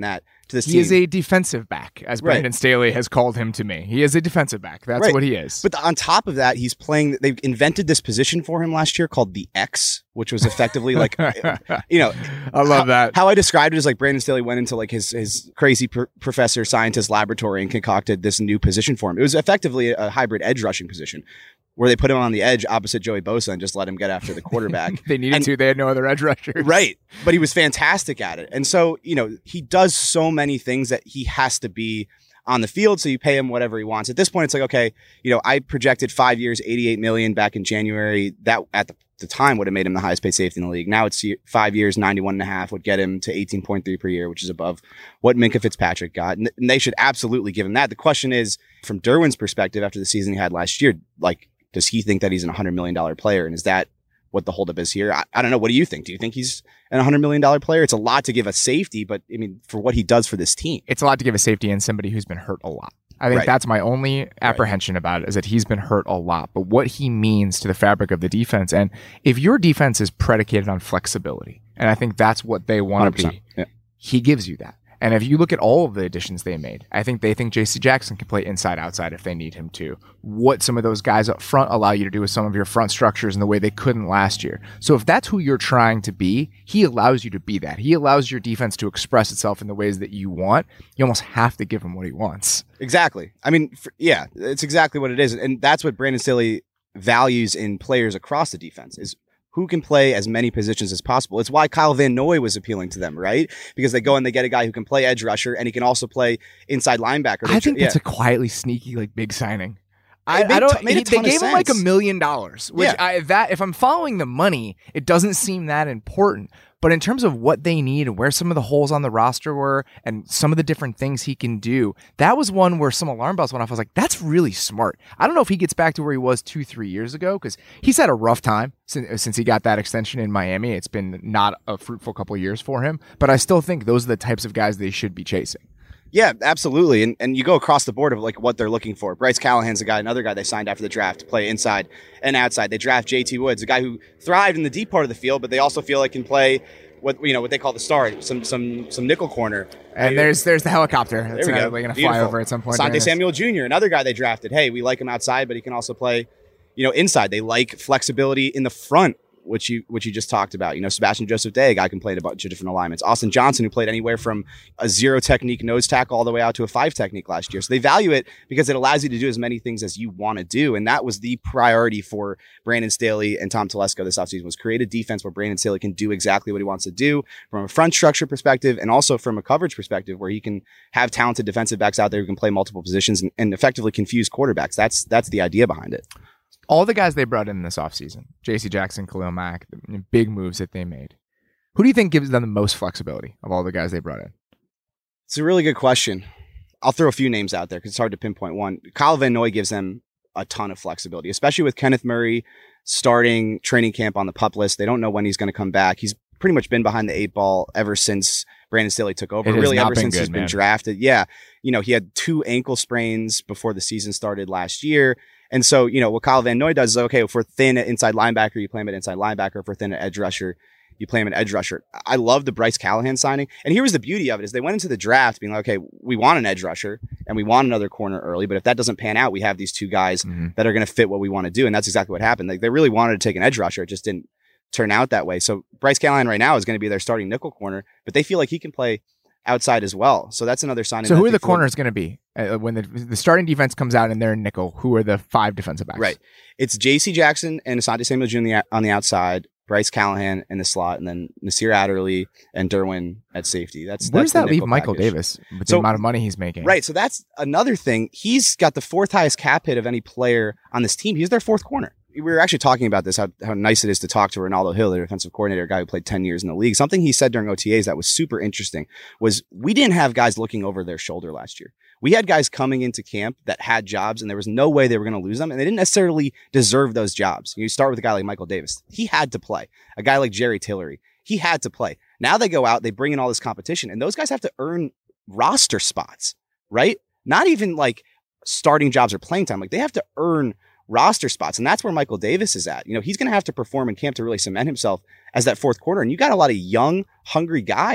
to this he team. He is a defensive back, as Right. Brandon Staley has called him to me. He is a defensive back. That's Right. what he is. But on top of that, he's playing. They invented this position for him last year called the X, which was effectively like, you know, I love how, that. How I described it is like Brandon Staley went into like his his crazy pr- professor scientist laboratory and concocted this new position for him. It was effectively a hybrid edge rushing position, where they put him on the edge opposite Joey Bosa and just let him get after the quarterback. They needed And- to. They had no other edge rushers. Right. But he was fantastic at it. And so, you know, he does so many things that he has to be on the field. So you pay him whatever he wants. At this point, it's like, okay, you know, I projected five years, eighty-eight million back in January. That at the, the time would have made him the highest paid safety in the league. Now it's five years, ninety-one and a half would get him to eighteen point three per year, which is above what Minkah Fitzpatrick got. And, and they should absolutely give him that. The question is, from Derwin's perspective, after the season he had last year, like, does he think that he's an one hundred million dollars player? And is that what the holdup is here? I, I don't know. What do you think? Do you think he's an one hundred million dollars player? It's a lot to give a safety, but I mean, for what he does for this team. It's a lot to give a safety and somebody who's been hurt a lot. I think Right. that's my only apprehension about it, is that he's been hurt a lot, but what he means to the fabric of the defense. And if your defense is predicated on flexibility, and I think that's what they want to be, Yeah. he gives you that. And if you look at all of the additions they made, I think they think J C Jackson can play inside outside if they need him to. What some of those guys up front allow you to do with some of your front structures in the way they couldn't last year. So if that's who you're trying to be, he allows you to be that. He allows your defense to express itself in the ways that you want. You almost have to give him what he wants. Exactly. I mean, for, yeah, it's exactly what it is. And that's what Brandon Staley values in players across the defense is who can play as many positions as possible. It's why Kyle Van Noy was appealing to them, right? Because they go and they get a guy who can play edge rusher and he can also play inside linebacker. They I think tr- that's yeah. a quietly sneaky, like, big signing. I, It made I don't. t- made a he- they ton of gave him like a sense. million dollars, which Yeah. I that if I'm following the money, it doesn't seem that important. But in terms of what they need and where some of the holes on the roster were and some of the different things he can do, that was one where some alarm bells went off. I was like, that's really smart. I don't know if he gets back to where he was two, three years ago, because he's had a rough time since, since he got that extension in Miami. It's been not a fruitful couple of years for him, but I still think those are the types of guys they should be chasing. Yeah, absolutely. And and you go across the board of like what they're looking for. Bryce Callahan's a guy, another guy they signed after the draft to play inside and outside. They draft J T Woods, a guy who thrived in the deep part of the field, but they also feel like can play what you know what they call the star, some some some nickel corner. And there's there's the helicopter. That's There we go. going to fly Beautiful. over at some point. Asante during this. Samuel Junior, another guy they drafted. Hey, we like him outside, but he can also play, you know, inside. They like flexibility in the front, which you which you just talked about. You know, Sebastian Joseph Day, a guy who can play a bunch of different alignments. Austin Johnson, who played anywhere from a zero technique nose tackle all the way out to a five technique last year. So they value it because it allows you to do as many things as you want to do. And that was the priority for Brandon Staley and Tom Telesco this offseason, was create a defense where Brandon Staley can do exactly what he wants to do from a front structure perspective and also from a coverage perspective, where he can have talented defensive backs out there who can play multiple positions and, and effectively confuse quarterbacks. That's that's the idea behind it. All the guys they brought in this offseason, J C Jackson, Khalil Mack, the big moves that they made. Who do you think gives them the most flexibility of all the guys they brought in? It's a really good question. I'll throw a few names out there because it's hard to pinpoint one. Kyle Van Noy gives them a ton of flexibility, especially with Kenneth Murray starting training camp on the PUP list. They don't know when he's going to come back. He's pretty much been behind the eight ball ever since Brandon Staley took over. It has Really, not ever been since good, he's been man. drafted. Yeah. You know, he had two ankle sprains before the season started last year. And so, you know, what Kyle Van Noy does is, okay, if we're thin at inside linebacker, you play him at inside linebacker. If we're thin at edge rusher, you play him at edge rusher. I love the Bryce Callahan signing. And here was the beauty of it, is they went into the draft being like, okay, we want an edge rusher and we want another corner early. But if that doesn't pan out, we have these two guys Mm-hmm. that are going to fit what we want to do. And that's exactly what happened. Like, they really wanted to take an edge rusher. It just didn't turn out that way. So Bryce Callahan right now is going to be their starting nickel corner, but they feel like he can play outside as well. So that's another signing. So that who I are the think will- corners going to be uh, when the the starting defense comes out and they're in nickel? Who are the five defensive backs? Right. It's J C Jackson and Asante Samuel Junior on the outside, Bryce Callahan in the slot, and then Nasir Adderley and Derwin at safety. That's Where that's does the that leave nickel Michael package. Davis with the So- amount of money he's making? Right. So that's another thing. He's got the fourth highest cap hit of any player on this team. He's their fourth corner. We were actually talking about this, how, how nice it is to talk to Ronaldo Hill, their defensive coordinator, a guy who played ten years in the league. Something he said during O T As that was super interesting was, we didn't have guys looking over their shoulder last year. We had guys coming into camp that had jobs and there was no way they were going to lose them. And they didn't necessarily deserve those jobs. You start with a guy like Michael Davis. He had to play. A guy like Jerry Tillery. He had to play. Now they go out, they bring in all this competition, and those guys have to earn roster spots, right? Not even like starting jobs or playing time. Like, they have to earn roster spots. And that's where Michael Davis is at. You know, he's going to have to perform in camp to really cement himself as that fourth corner. And you got a lot of young, hungry guys.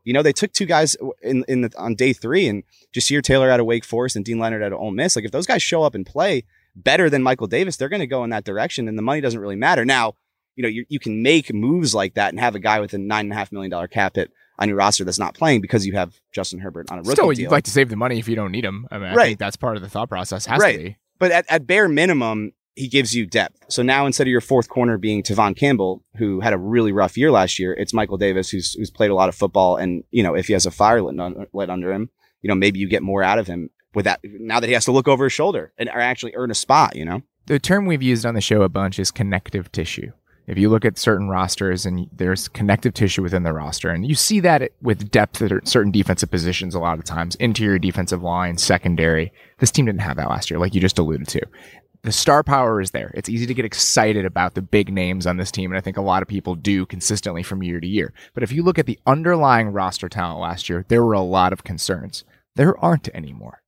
You know, they took two guys in in the, on day three, and Jasir Taylor out of Wake Forest and Dean Leonard out of Ole Miss. Like if those guys show up and play better than Michael Davis, they're going to go in that direction, and the money doesn't really matter. Now, you know, you, you can make moves like that and have a guy with a nine and a half million dollar cap hit on your roster that's not playing because you have Justin Herbert on a rookie Still, deal. you'd like to save the money if you don't need him. I mean, I Right. think that's part of the thought process. Has Right. to be. But at, at bare minimum, he gives you depth. So now instead of your fourth corner being Tavon Campbell, who had a really rough year last year, it's Michael Davis, who's who's played a lot of football. And, you know, if he has a fire lit, un- lit under him, you know, maybe you get more out of him with that now that he has to look over his shoulder and or actually earn a spot, you know? The term we've used on the show a bunch is connective tissue. If you look at certain rosters and there's connective tissue within the roster, and you see that with depth at certain defensive positions a lot of times, interior defensive line, secondary. This team didn't have that last year, like you just alluded to. The star power is there. It's easy to get excited about the big names on this team, and I think a lot of people do consistently from year to year. But if you look at the underlying roster talent last year, there were a lot of concerns. There aren't anymore.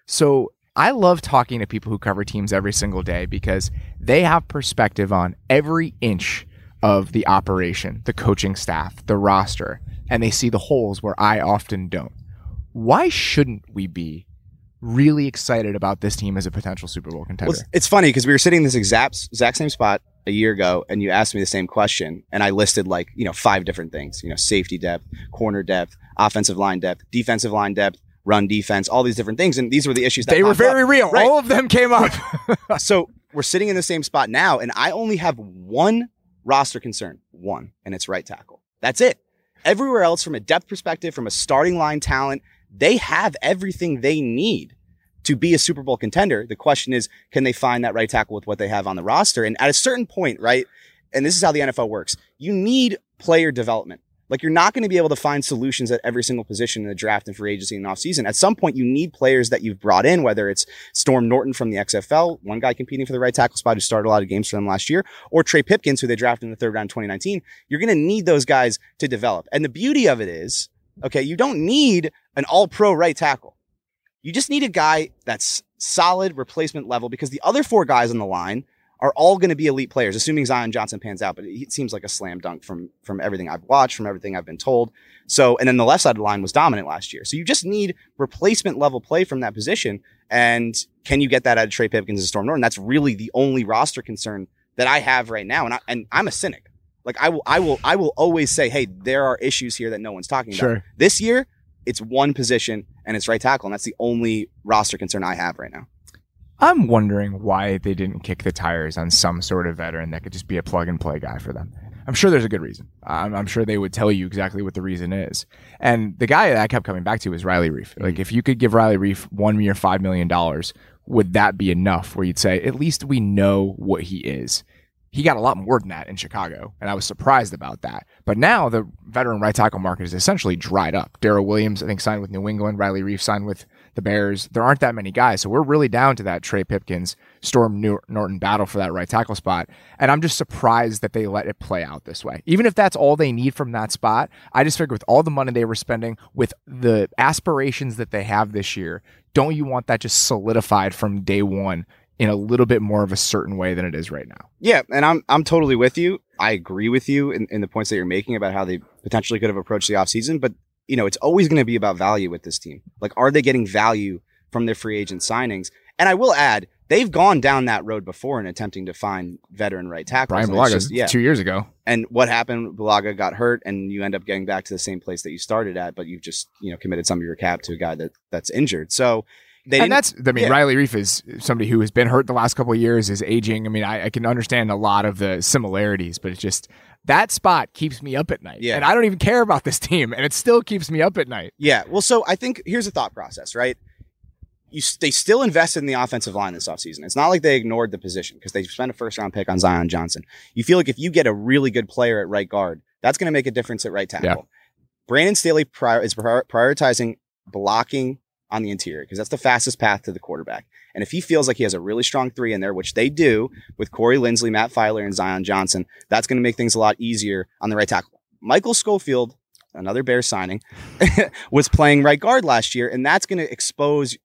So I love talking to people who cover teams every single day because they have perspective on every inch of the operation, the coaching staff, the roster, and they see the holes where I often don't. Why shouldn't we be really excited about this team as a potential Super Bowl contender? Well, it's, it's funny because we were sitting in this exact, exact same spot a year ago, and you asked me the same question, and I listed like, you know, five different things, you know, safety depth, corner depth, offensive line depth, defensive line depth, run defense, all these different things. And these were the issues that they were very up. real. Right. All of them came up. So we're sitting in the same spot now, and I only have one roster concern, one, and it's right tackle. That's it. Everywhere else, from a depth perspective, from a starting line talent, they have everything they need to be a Super Bowl contender. The question is, can they find that right tackle with what they have on the roster? And at a certain point, right, and this is how the N F L works, you need player development. Like, you're not going to be able to find solutions at every single position in the draft and free agency and offseason. At some point, you need players that you've brought in, whether it's Storm Norton from the X F L, one guy competing for the right tackle spot who started a lot of games for them last year, or Trey Pipkins, who they drafted in the third round in twenty nineteen. You're going to need those guys to develop. And the beauty of it is, okay, you don't need an all-pro right tackle. You just need a guy that's solid replacement level, because the other four guys on the line are all going to be elite players, assuming Zion Johnson pans out. But it seems like a slam dunk from, from everything I've watched, from everything I've been told. So, and then the left side of the line was dominant last year. So you just need replacement level play from that position. And can you get that out of Trey Pipkins and Storm Norton? That's really the only roster concern that I have right now. And I, and I'm a cynic. Like, I will, I will, I will always say, hey, there are issues here that no one's talking Sure. about. This year, it's one position and it's right tackle. And that's the only roster concern I have right now. I'm wondering why they didn't kick the tires on some sort of veteran that could just be a plug and play guy for them. I'm sure there's a good reason. I'm, I'm sure they would tell you exactly what the reason is. And the guy that I kept coming back to is Riley Reif. Like, if you could give Riley Reif one year, five million dollars, would that be enough where you'd say, at least we know what he is? He got a lot more than that in Chicago, and I was surprised about that. But now the veteran right tackle market is essentially dried up. Darrell Williams, I think, signed with New England. Riley Reif signed with the Bears. There aren't that many guys, so we're really down to that Trey Pipkins, Storm Norton battle for that right tackle spot. And I'm just surprised that they let it play out this way. Even if that's all they need from that spot, I just figure with all the money they were spending, with the aspirations that they have this year, don't you want that just solidified from day one in a little bit more of a certain way than it is right now? Yeah, and I'm I'm totally with you. I agree with you in, in the points that you're making about how they potentially could have approached the offseason, but you know, it's always going to be about value with this team. Like, are they getting value from their free agent signings? And I will add, they've gone down that road before in attempting to find veteran right tackles. Brian And Bulaga, it's just- yeah. two years ago. And what happened? Bulaga got hurt, and you end up getting back to the same place that you started at, but you've just, you know, committed some of your cap to a guy that that's injured. So they and didn't- that's, I mean, yeah. Riley Reif is somebody who has been hurt the last couple of years, is aging. I mean, I, I can understand a lot of the similarities, but it's just that spot keeps me up at night. Yeah. And I don't even care about this team, and it still keeps me up at night. Yeah. Well, so I think here's the thought process, right? You, they still invested in the offensive line this offseason. It's not like they ignored the position because they spent a first round pick on Zion Johnson. You feel like if you get a really good player at right guard, that's going to make a difference at right tackle. Yeah. Brandon Staley prior, is prior, prioritizing blocking on the interior because that's the fastest path to the quarterback. And if he feels like he has a really strong three in there, which they do with Corey Linsley, Matt Filer, and Zion Johnson, that's going to make things a lot easier on the right tackle. Michael Schofield, another Bears signing, was playing right guard last year, and that's going to expose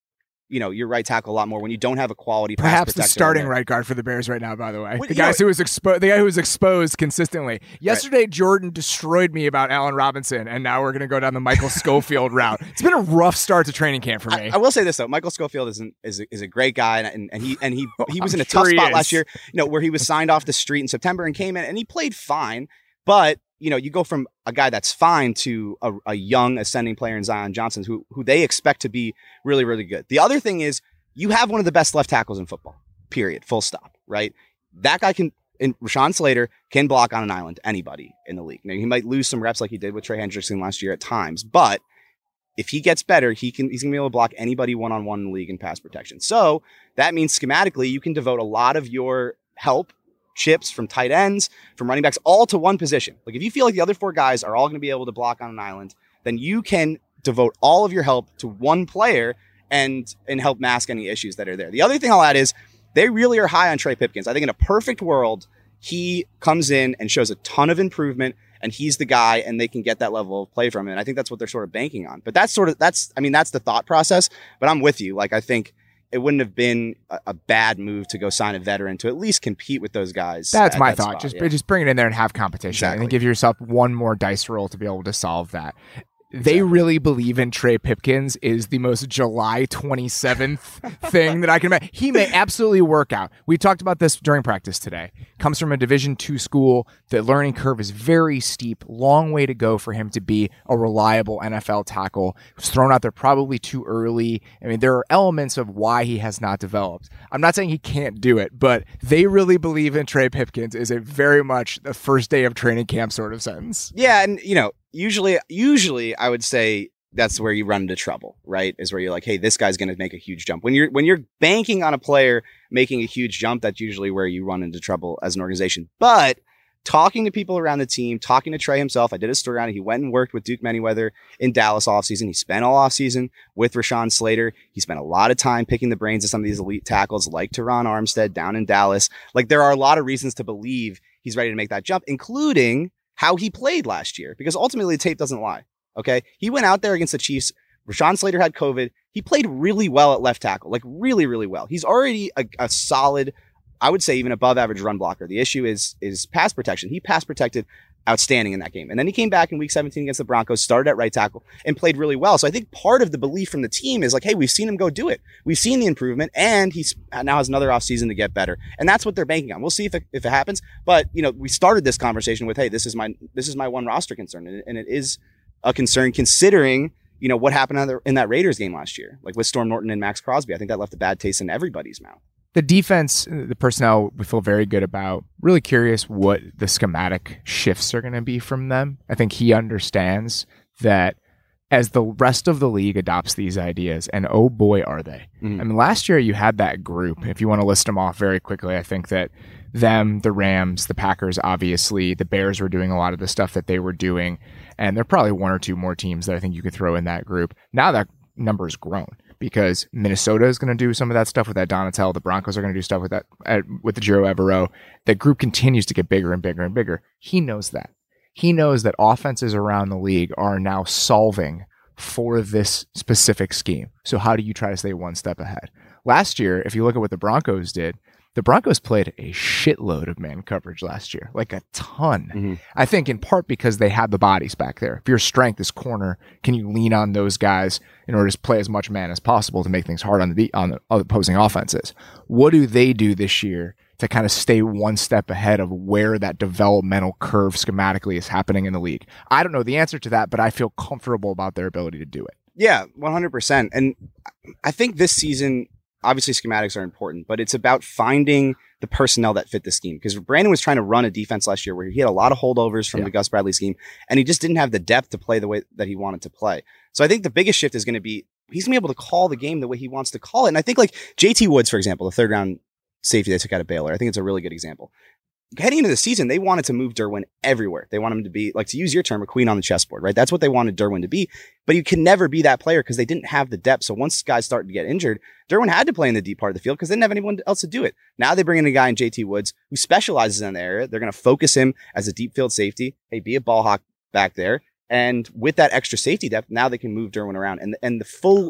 you know, your right tackle a lot more when you don't have a quality pass Perhaps the protector starting in there. right guard for the Bears right now, by the way. Well, the you know, guys who was exposed, the guy who was exposed consistently. Yesterday, Jordan destroyed me about Allen Robinson, and now we're going to go down the Michael Schofield route. It's been a rough start to training camp for me. I, I will say this though, Michael Schofield is an, is a, is a great guy, and, and he and he he was I'm in a sure tough he spot is. last year, you know, where he was signed off the street in September and came in and he played fine, but you know, you go from a guy that's fine to a, a young ascending player in Zion Johnson, who who they expect to be really, really good. The other thing is you have one of the best left tackles in football, period, full stop, right? That guy can, and Rashawn Slater can block on an island anybody in the league. Now, he might lose some reps like he did with Trey Hendrickson last year at times, but if he gets better, he can he's going to be able to block anybody one-on-one in the league in pass protection. So that means schematically you can devote a lot of your help, chips from tight ends, from running backs, all to one position. Like if you feel like the other four guys are all going to be able to block on an island, then you can devote all of your help to one player and and help mask any issues that are there. The other thing I'll add is they really are high on Trey Pipkins. I think in a perfect world, he comes in and shows a ton of improvement and he's the guy and they can get that level of play from him. And I think that's what they're sort of banking on. But that's sort of, that's, I mean, that's the thought process, but I'm with you. Like, I think it wouldn't have been a, a bad move to go sign a veteran to at least compete with those guys. That's at my that thought. spot, Just yeah. just bring it in there and have competition, Exactly. and give yourself one more dice roll to be able to solve that. They really believe in Trey Pipkins is the most July twenty-seventh thing that I can imagine. He may absolutely work out. We talked about this during practice today. Comes from a Division two school. The learning curve is very steep. Long way to go for him to be a reliable N F L tackle. He was thrown out there probably too early. I mean, there are elements of why he has not developed. I'm not saying he can't do it, but they really believe in Trey Pipkins is a very much the first day of training camp sort of sentence. Yeah, and you know, usually, usually I would say that's where you run into trouble, right? Is where you're like, hey, this guy's going to make a huge jump. When you're when you're banking on a player making a huge jump, that's usually where you run into trouble as an organization. But talking to people around the team, talking to Trey himself, I did a story on it. He went and worked with Duke Manyweather in Dallas offseason. He spent all offseason with Rashawn Slater. He spent a lot of time picking the brains of some of these elite tackles like Teron Armstead down in Dallas. Like, there are a lot of reasons to believe he's ready to make that jump, including how he played last year, because ultimately the tape doesn't lie. Okay. He went out there against the Chiefs. Rashawn Slater had COVID. He played really well at left tackle, like really, really well. He's already a, a solid, I would say even above average run blocker. The issue is, is pass protection. He pass protected outstanding in that game. And then he came back in week seventeen against the Broncos, started at right tackle and played really well. So I think part of the belief from the team is like, hey, we've seen him go do it. We've seen the improvement and he's now has another offseason to get better. And that's what they're banking on. We'll see if it, if it happens. But, you know, we started this conversation with, hey, this is my, this is my one roster concern. And, and it is a concern considering, you know, what happened in, the, in that Raiders game last year, like with Storm Norton and Max Crosby. I think that left a bad taste in everybody's mouth. The defense, the personnel, we feel very good about. Really curious what the schematic shifts are going to be from them. I think he understands that as the rest of the league adopts these ideas, and oh boy, are they. Mm-hmm. I mean, last year you had that group. If you want to list them off very quickly, I think that them, the Rams, the Packers, obviously, the Bears were doing a lot of the stuff that they were doing. And there are probably one or two more teams that I think you could throw in that group. Now that number has grown, because Minnesota is going to do some of that stuff with that Donatel. The Broncos are going to do stuff with that, uh, with the Giro Evero. The group continues to get bigger and bigger and bigger. He knows that. He knows that offenses around the league are now solving for this specific scheme. So how do you try to stay one step ahead? Last year, if you look at what the Broncos did, the Broncos played a shitload of man coverage last year, like a ton. Mm-hmm. I think in part because they had the bodies back there. If your strength is corner, can you lean on those guys in order to play as much man as possible to make things hard on the on the opposing offenses? What do they do this year to kind of stay one step ahead of where that developmental curve schematically is happening in the league? I don't know the answer to that, but I feel comfortable about their ability to do it. Yeah, one hundred percent. And I think this season, obviously schematics are important, but it's about finding the personnel that fit the scheme. Because Brandon was trying to run a defense last year where he had a lot of holdovers from yeah. the Gus Bradley scheme, and he just didn't have the depth to play the way that he wanted to play. So I think the biggest shift is going to be he's going to be able to call the game the way he wants to call it. And I think like J T Woods, for example, the third round safety they took out of Baylor, I think it's a really good example. Heading into the season, they wanted to move Derwin everywhere. They want him to be, like, to use your term, a queen on the chessboard, right? That's what they wanted Derwin to be. But you can never be that player because they didn't have the depth. So once guys started to get injured, Derwin had to play in the deep part of the field because they didn't have anyone else to do it. Now they bring in a guy in J T Woods who specializes in the area. They're going to focus him as a deep field safety. Hey, be a ball hawk back there. And with that extra safety depth, now they can move Derwin around. And, and the full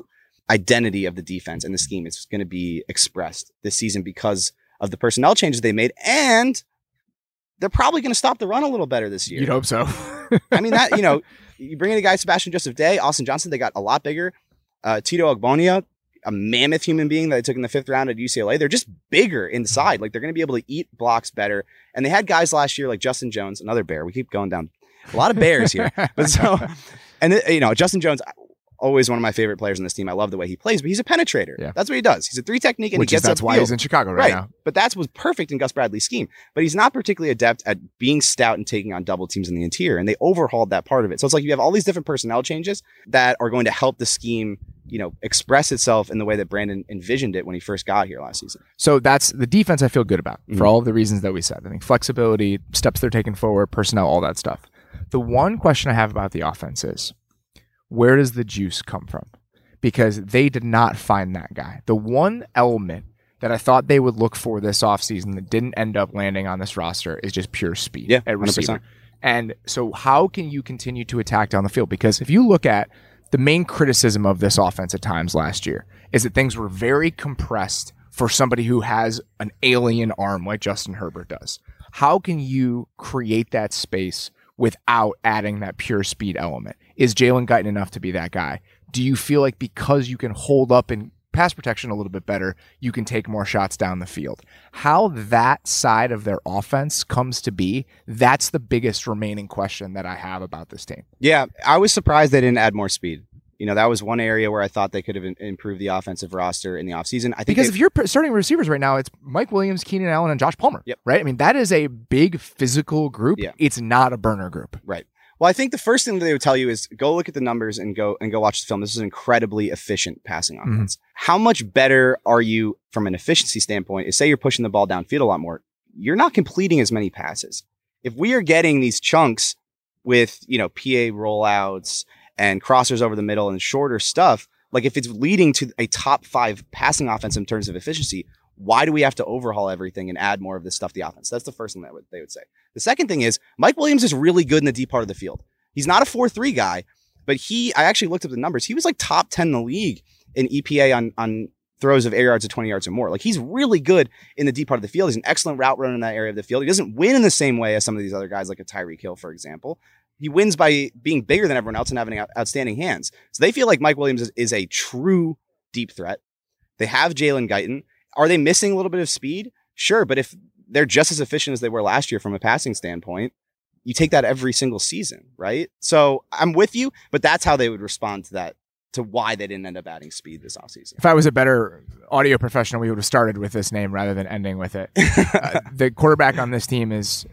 identity of the defense and the scheme is going to be expressed this season because of the personnel changes they made. And they're probably going to stop the run a little better this year. You'd hope so. I mean, that, you know, you bring in a guy, Sebastian Joseph Day, Austin Johnson, they got a lot bigger. Uh, Tito Ogbonia, a mammoth human being that they took in the fifth round at U C L A. They're just bigger inside. Like, they're going to be able to eat blocks better. And they had guys last year like Justin Jones, another Bear. We keep going down a lot of Bears here. But so, and th- you know, Justin Jones, always one of my favorite players on this team. I love the way he plays, but he's a penetrator. Yeah. That's what he does. He's a three technique and Which he gets is, that's upfield. why he's in Chicago right, right now. But that's was perfect in Gus Bradley's scheme. But he's not particularly adept at being stout and taking on double teams in the interior. And they overhauled that part of it. So it's like you have all these different personnel changes that are going to help the scheme, you know, express itself in the way that Brandon envisioned it when he first got here last season. So that's the defense I feel good about Mhm. for all of the reasons that we said. I think flexibility, steps they're taking forward, personnel, all that stuff. The one question I have about the offense is, where does the juice come from? Because they did not find that guy. The one element that I thought they would look for this offseason that didn't end up landing on this roster is just pure speed Yeah, at one hundred percent. receiver. And so how can you continue to attack down the field? Because if you look at the main criticism of this offense at times last year is that things were very compressed for somebody who has an alien arm like Justin Herbert does. How can you create that space without adding that pure speed element? Is Jalen Guyton enough to be that guy? Do you feel like because you can hold up in pass protection a little bit better, you can take more shots down the field? How that side of their offense comes to be, that's the biggest remaining question that I have about this team. Yeah, I was surprised they didn't add more speed. You know, that was one area where I thought they could have improved the offensive roster in the offseason. I think Because they, if you're starting receivers right now, it's Mike Williams, Keenan Allen, and Josh Palmer. Yep. Right? I mean, that is a big physical group. Yeah. It's not a burner group. Right. Well, I think the first thing that they would tell you is go look at the numbers and go and go watch the film. This is an incredibly efficient passing offense. Mm-hmm. How much better are you from an efficiency standpoint? Is say you're pushing the ball downfield a lot more. You're not completing as many passes. If we are getting these chunks with, you know, P A rollouts and crossers over the middle and shorter stuff, like if it's leading to a top five passing offense in terms of efficiency, why do we have to overhaul everything and add more of this stuff to the offense? That's the first thing that would, they would say. The second thing is Mike Williams is really good in the deep part of the field. He's not a four three guy, but he, I actually looked up the numbers. He was like top ten in the league in E P A on, on throws of air yards of twenty yards or more. Like he's really good in the deep part of the field. He's an excellent route runner in that area of the field. He doesn't win in the same way as some of these other guys like a Tyreek Hill, for example. He wins by being bigger than everyone else and having out, outstanding hands. So they feel like Mike Williams is, is a true deep threat. They have Jalen Guyton. Are they missing a little bit of speed? Sure, but if they're just as efficient as they were last year from a passing standpoint, you take that every single season, right? So I'm with you, but that's how they would respond to that, to why they didn't end up adding speed this offseason. If I was a better audio professional, we would have started with this name rather than ending with it. uh, the quarterback on this team is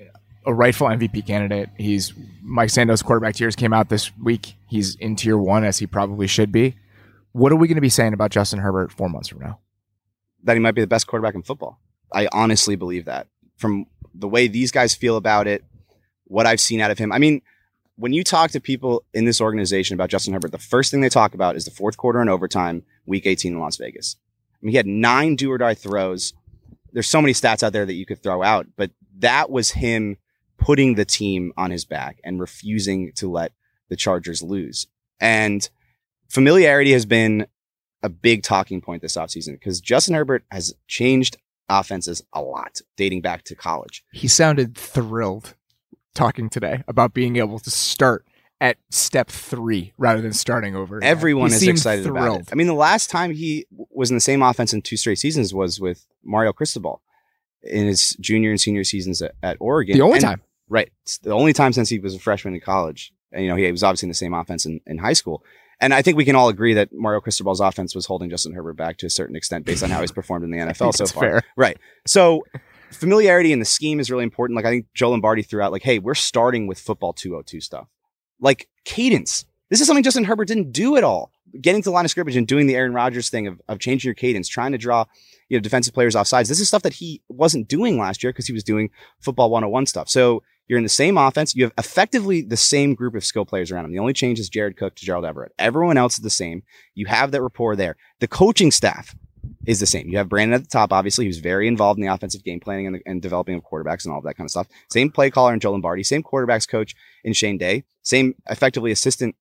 a rightful M V P candidate. He's Mike Sando's quarterback tiers came out this week. He's in tier one, as he probably should be. What are we going to be saying about Justin Herbert four months from now? That he might be the best quarterback in football. I honestly believe that from the way these guys feel about it, what I've seen out of him. I mean, when you talk to people in this organization about Justin Herbert, the first thing they talk about is the fourth quarter and overtime, week eighteen in Las Vegas. I mean, he had nine do or die throws. There's so many stats out there that you could throw out, but that was him putting the team on his back and refusing to let the Chargers lose. And familiarity has been a big talking point this offseason because Justin Herbert has changed offenses a lot dating back to college. He sounded thrilled talking today about being able to start at step three rather than starting over. Everyone he is excited thrilled. about it. I mean, the last time he was in the same offense in two straight seasons was with Mario Cristobal in his junior and senior seasons at, at Oregon. The only and, time. Right. It's the only time since he was a freshman in college. And, you know, he was obviously in the same offense in, in high school. And I think we can all agree that Mario Cristobal's offense was holding Justin Herbert back to a certain extent based on how he's performed in the N F L so far. Fair. Right. So familiarity in the scheme is really important. Like I think Joe Lombardi threw out like, hey, we're starting with football two oh two stuff. Like cadence. This is something Justin Herbert didn't do at all. Getting to the line of scrimmage and doing the Aaron Rodgers thing of, of changing your cadence, trying to draw, you know, defensive players off sides. This is stuff that he wasn't doing last year because he was doing football one oh one stuff. So you're in the same offense. You have effectively the same group of skill players around him. The only change is Jared Cook to Gerald Everett. Everyone else is the same. You have that rapport there. The coaching staff is the same. You have Brandon at the top, obviously, who's very involved in the offensive game planning and, the, and developing of quarterbacks and all of that kind of stuff. Same play caller in Joe Lombardi. Same quarterbacks coach in Shane Day. Same effectively assistant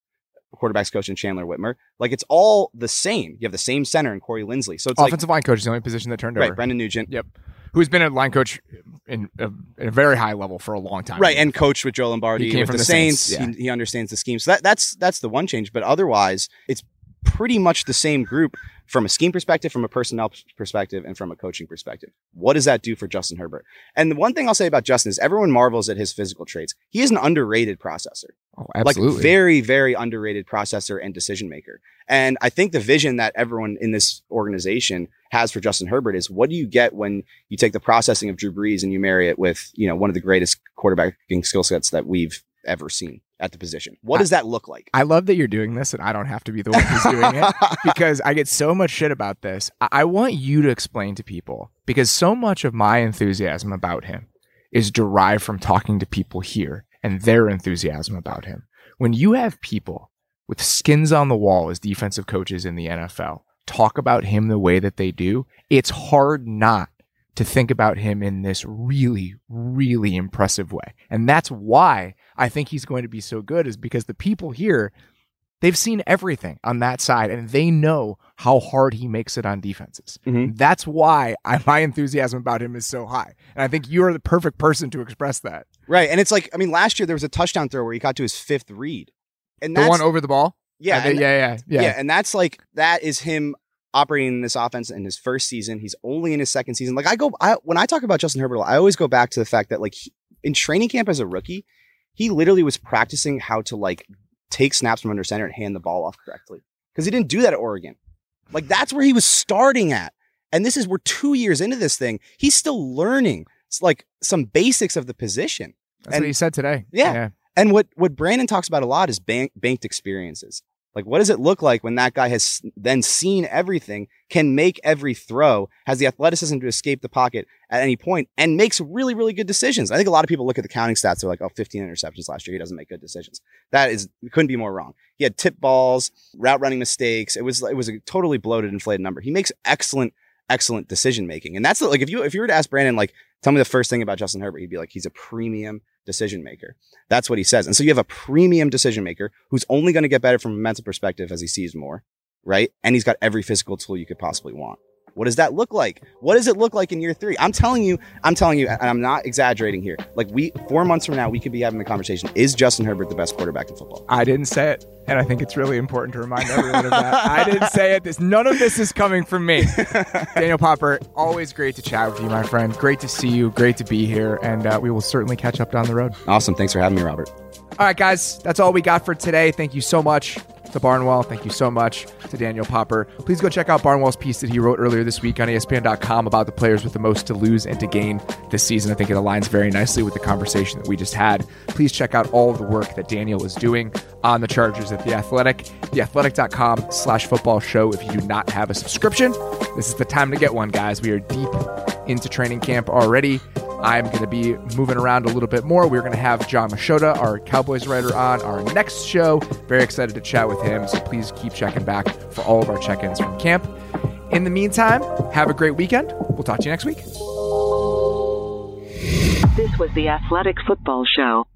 quarterbacks coach in Chandler Whitmer. Like, it's all the same. You have the same center in Corey Linsley. So it's offensive like, line coach is the only position that turned right, over. Brendan Nugent. Yep. Who's been a line coach in a, in a very high level for a long time. Right, and coached with Joe Lombardi He came with from the, the Saints. Saints, yeah. he, he understands the scheme. So that, that's that's the one change. But otherwise, it's pretty much the same group from a scheme perspective, from a personnel perspective, and from a coaching perspective. What does that do for Justin Herbert? And the one thing I'll say about Justin is everyone marvels at his physical traits. He is an underrated processor. Oh, absolutely. Like, very, very underrated processor and decision maker. And I think the vision that everyone in this organization has for Justin Herbert is, what do you get when you take the processing of Drew Brees and you marry it with, you know, one of the greatest quarterbacking skill sets that we've ever seen at the position? What does that look like? I love that you're doing this and I don't have to be the one who's doing it, because I get so much shit about this. I-, I want you to explain to people, because so much of my enthusiasm about him is derived from talking to people here and their enthusiasm about him. When you have people with skins on the wall as defensive coaches in the N F L talk about him the way that they do, it's hard not to think about him in this really, really impressive way. And that's why I think he's going to be so good, is because the people here, they've seen everything on that side and they know how hard he makes it on defenses. Mm-hmm. That's why I, my enthusiasm about him is so high. And I think you're the perfect person to express that. Right. And it's like, I mean, last year there was a touchdown throw where he got to his fifth read. And The that's, one over the ball? Yeah. Uh, they- and- yeah, yeah, yeah. Yeah, and that's like, that is him operating in this offense in his first season. He's only in his second season. Like, I go, I, when I talk about Justin Herbert, I always go back to the fact that, like, he, in training camp as a rookie, he literally was practicing how to, like, take snaps from under center and hand the ball off correctly, because he didn't do that at Oregon. Like, that's where he was starting at. And this is, we're two years into this thing. He's still learning. It's like some basics of the position. That's and, what he said today. Yeah. yeah. And what, what Brandon talks about a lot is bank, banked experiences. Like, what does it look like when that guy has then seen everything, can make every throw, has the athleticism to escape the pocket at any point, and makes really, really good decisions? I think a lot of people look at the counting stats. They're like, oh, fifteen interceptions last year. He doesn't make good decisions. That is, couldn't be more wrong. He had tip balls, route running mistakes. It was, it was a totally bloated, inflated number. He makes excellent, excellent decision making. And that's like, if you, if you were to ask Brandon, like, tell me the first thing about Justin Herbert, he'd be like, he's a premium decision maker. That's what he says. And so you have a premium decision maker who's only going to get better from a mental perspective as he sees more, right? And he's got every physical tool you could possibly want. What does that look like? What does it look like in year three? I'm telling you, I'm telling you, and I'm not exaggerating here. Like, we, four months from now, we could be having the conversation, is Justin Herbert the best quarterback in football? I didn't say it, and I think it's really important to remind everyone of that. I didn't say it. This, none of this is coming from me. Daniel Popper, always great to chat with you, my friend. Great to see you. Great to be here, and uh, we will certainly catch up down the road. Awesome. Thanks for having me, Robert. All right, guys, that's all we got for today. Thank you so much to Barnwell. Thank you so much to Daniel Popper. Please go check out Barnwell's piece that he wrote earlier this week on E S P N dot com about the players with the most to lose and to gain this season. I think it aligns very nicely with the conversation that we just had. Please check out all of the work that Daniel is doing on the Chargers at The Athletic, the athletic dot com slash football show. If you do not have a subscription, this is the time to get one, guys. We are deep into training camp already. I'm going to be moving around a little bit more. We're going to have John Machota, our Cowboys writer, on our next show. Very excited to chat with him, so please keep checking back for all of our check-ins from camp. In the meantime, have a great weekend. We'll talk to you next week. This was the Athletic Football Show.